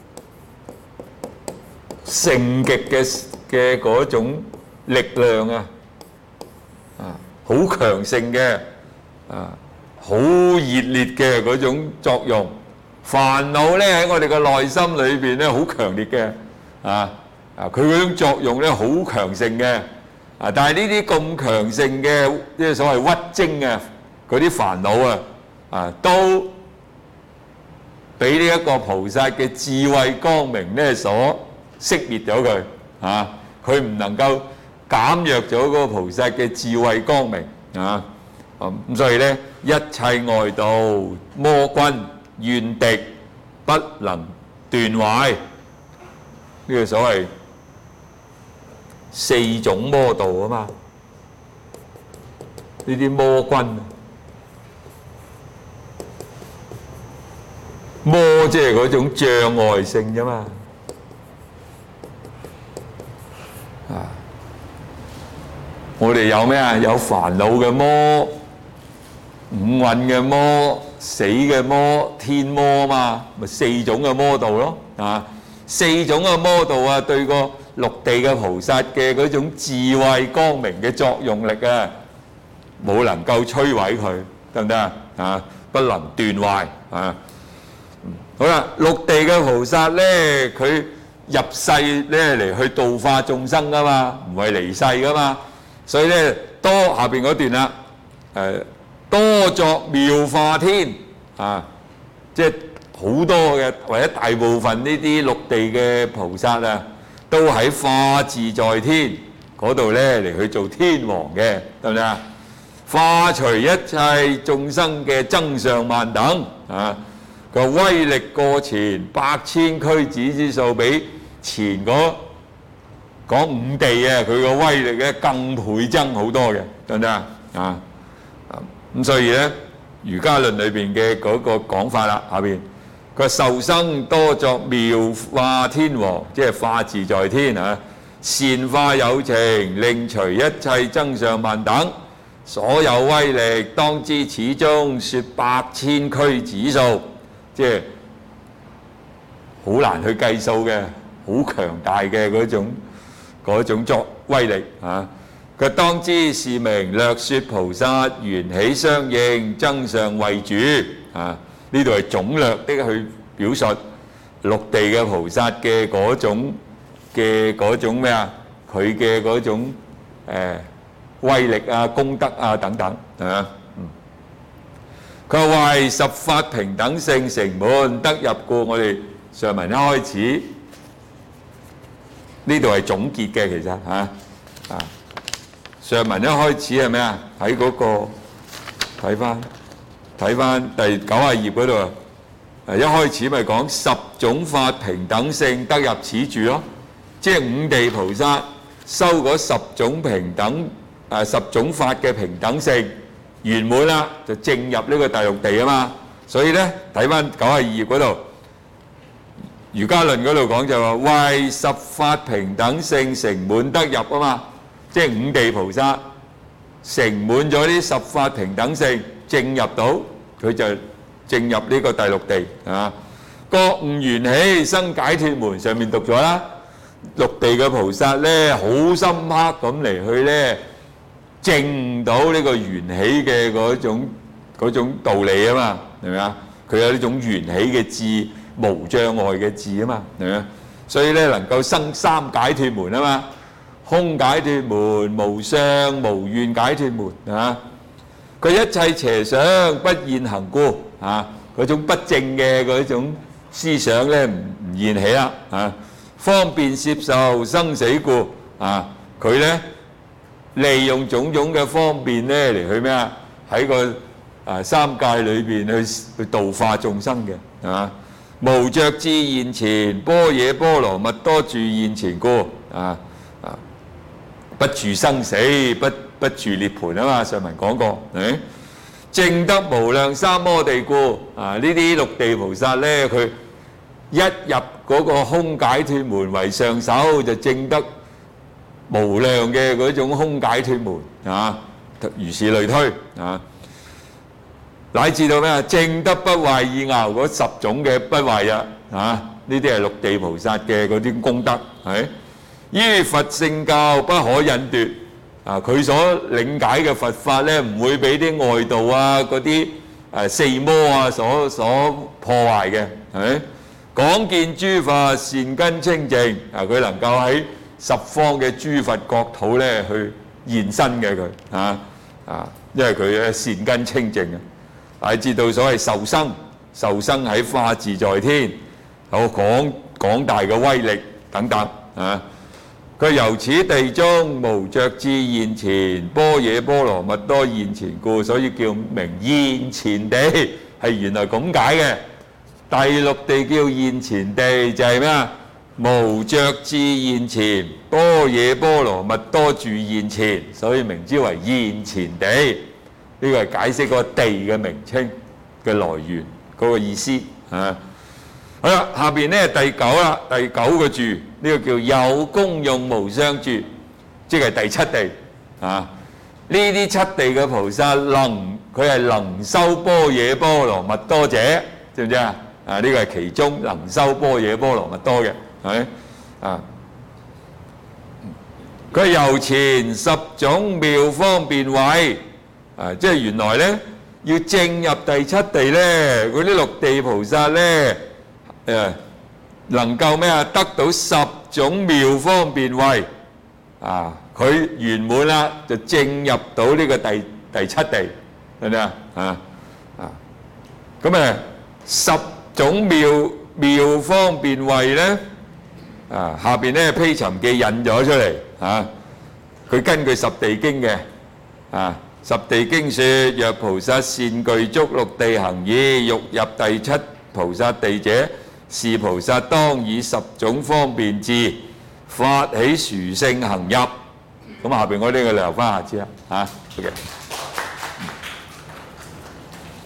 盛極嘅嗰種力量好強盛嘅好熱烈嘅嗰種作用。煩惱咧喺我哋嘅內心裏邊咧好強烈嘅佢嗰種作用咧好強盛嘅但係呢啲咁強盛嘅即係所謂鬱徵嗰啲煩惱都俾呢一個菩薩嘅智慧光明咧所熄滅咗佢佢唔能夠減弱咗嗰個菩薩嘅智慧光明咁所以咧一切外道魔君怨敵不能斷壞，呢個所謂四種魔道啊嘛。呢啲魔君魔即係嗰種障礙性啫嘛我哋有咩啊？有煩惱嘅魔、五蘊嘅魔、死嘅魔、天魔啊嘛，咪四種嘅魔道咯四種嘅魔道對個六地嘅菩薩嘅嗰種智慧光明嘅作用力冇能夠摧毀佢，得唔得不能斷壞好啦，六地嘅菩薩咧，佢入世咧嚟去度化眾生噶嘛，唔係離世噶嘛。所以咧，多下邊嗰段啦，多作妙化天即係好多嘅或者大部分呢啲六地嘅菩薩都喺化自在天嗰度咧嚟去做天王嘅，得唔得啊？化除一切眾生嘅增上慢等啊，個威力過前百千俱胝之數，比前嗰五地啊，佢個威力咧更倍增好多嘅，得唔得啊？咁所以咧，瑜伽論裏邊嘅嗰個講法啦，下邊佢話受生多作妙化天王，即係化自在天啊，善化有情，令除一切增上慢等，所有威力，當知始終說百千俱胝數，即係好難去計數嘅，好強大嘅嗰種作威力啊！佢當知是名略說菩薩緣起相應增上慧主啊！呢度係總略的去表述六地嘅菩薩嘅嗰種咩啊？佢嘅嗰種威力啊、功德啊等等啊。佢話為十法平等性成滿得入故，我哋上文一開始呢度係總結嘅，其實上文一開始係咩啊？喺嗰個睇翻第90頁嗰度啊，一開始咪講十種法平等性得入此住咯，即係五地菩薩修嗰十種平等10種法嘅平等性圓滿啦，就正入呢個第六地啊嘛。所以咧睇翻92頁嗰度，瑜伽論嗰度講就話為十法平等性成滿得入啊嘛，即係五地菩薩成滿咗呢十法平等性，正入到佢就正入呢個第六地啊。覺悟緣起生解脫門，上面讀咗啦。六地嘅菩薩咧，好深刻咁嚟去咧證到呢個緣起嘅嗰種道理啊嘛，係咪啊？佢有呢種緣起嘅智，無障礙嘅智啊嘛，係咪啊？所以咧能夠生三解脫門啊嘛，空解脫門、無相無願解脫門啊。佢一切邪想不現行故啊，嗰種不正嘅嗰種思想咧唔現起啦啊。方便攝受生死故啊，佢咧利用種種嘅方便咧嚟去咩啊？喺個三界裏邊去度化眾生嘅啊。無着智現前，般若波羅蜜多住現前故不住生死，不住涅槃啊嘛。上文講過，證得無量三摩地故啊。呢啲六地菩薩咧，佢一入嗰個空解脫門為上首，就證得無量嘅嗰種空解脫門啊，如是類推啊，乃至到咩啊？證得不壞意樂嗰10種嘅不壞啊，呢啲係六地菩薩嘅嗰啲功德，係於佛聖教不可引奪啊！佢所領解嘅佛法咧，唔會俾啲外道啊嗰啲四魔啊所破壞嘅，係廣見諸法善根清淨啊！佢能夠喺十方嘅諸佛國土咧去現身嘅佢因為佢嘅善根清淨啊，乃至到所謂受生喺化自在天，有廣大嘅威力等等啊！佢由此地中無着智現前，般若波羅蜜多現前故，所以叫名現前地，係原來咁解嘅。第六地叫現前地，就係咩啊？無着智現前，般若波羅蜜多住現前，所以名之為現前地。呢個係解釋嗰個地嘅名稱嘅來源嗰個意思啊。好啦，下邊咧第9啦，第9個住呢個叫有功用無相住，即係第七地啊。呢啲七地嘅菩薩佢係能修般若波羅蜜多者，知唔知啊？呢個係其中能修般若波羅蜜多嘅，係咪啊？佢由前10種妙方便位即係原來咧要證入第七地咧，嗰啲六地菩薩咧能夠咩啊？得到10種妙方便位啊！佢圓滿啦，就證入到呢個第七地，係咪啊？咁10種妙方便位咧下邊咧披尋記引咗出嚟佢根據十地經嘅十地經說：若菩薩善具足六地行義，欲入第七菩薩地者，是菩薩當以10種方便智，發起殊勝行入。咁下邊嗰啲嘅留翻下次啦，OK。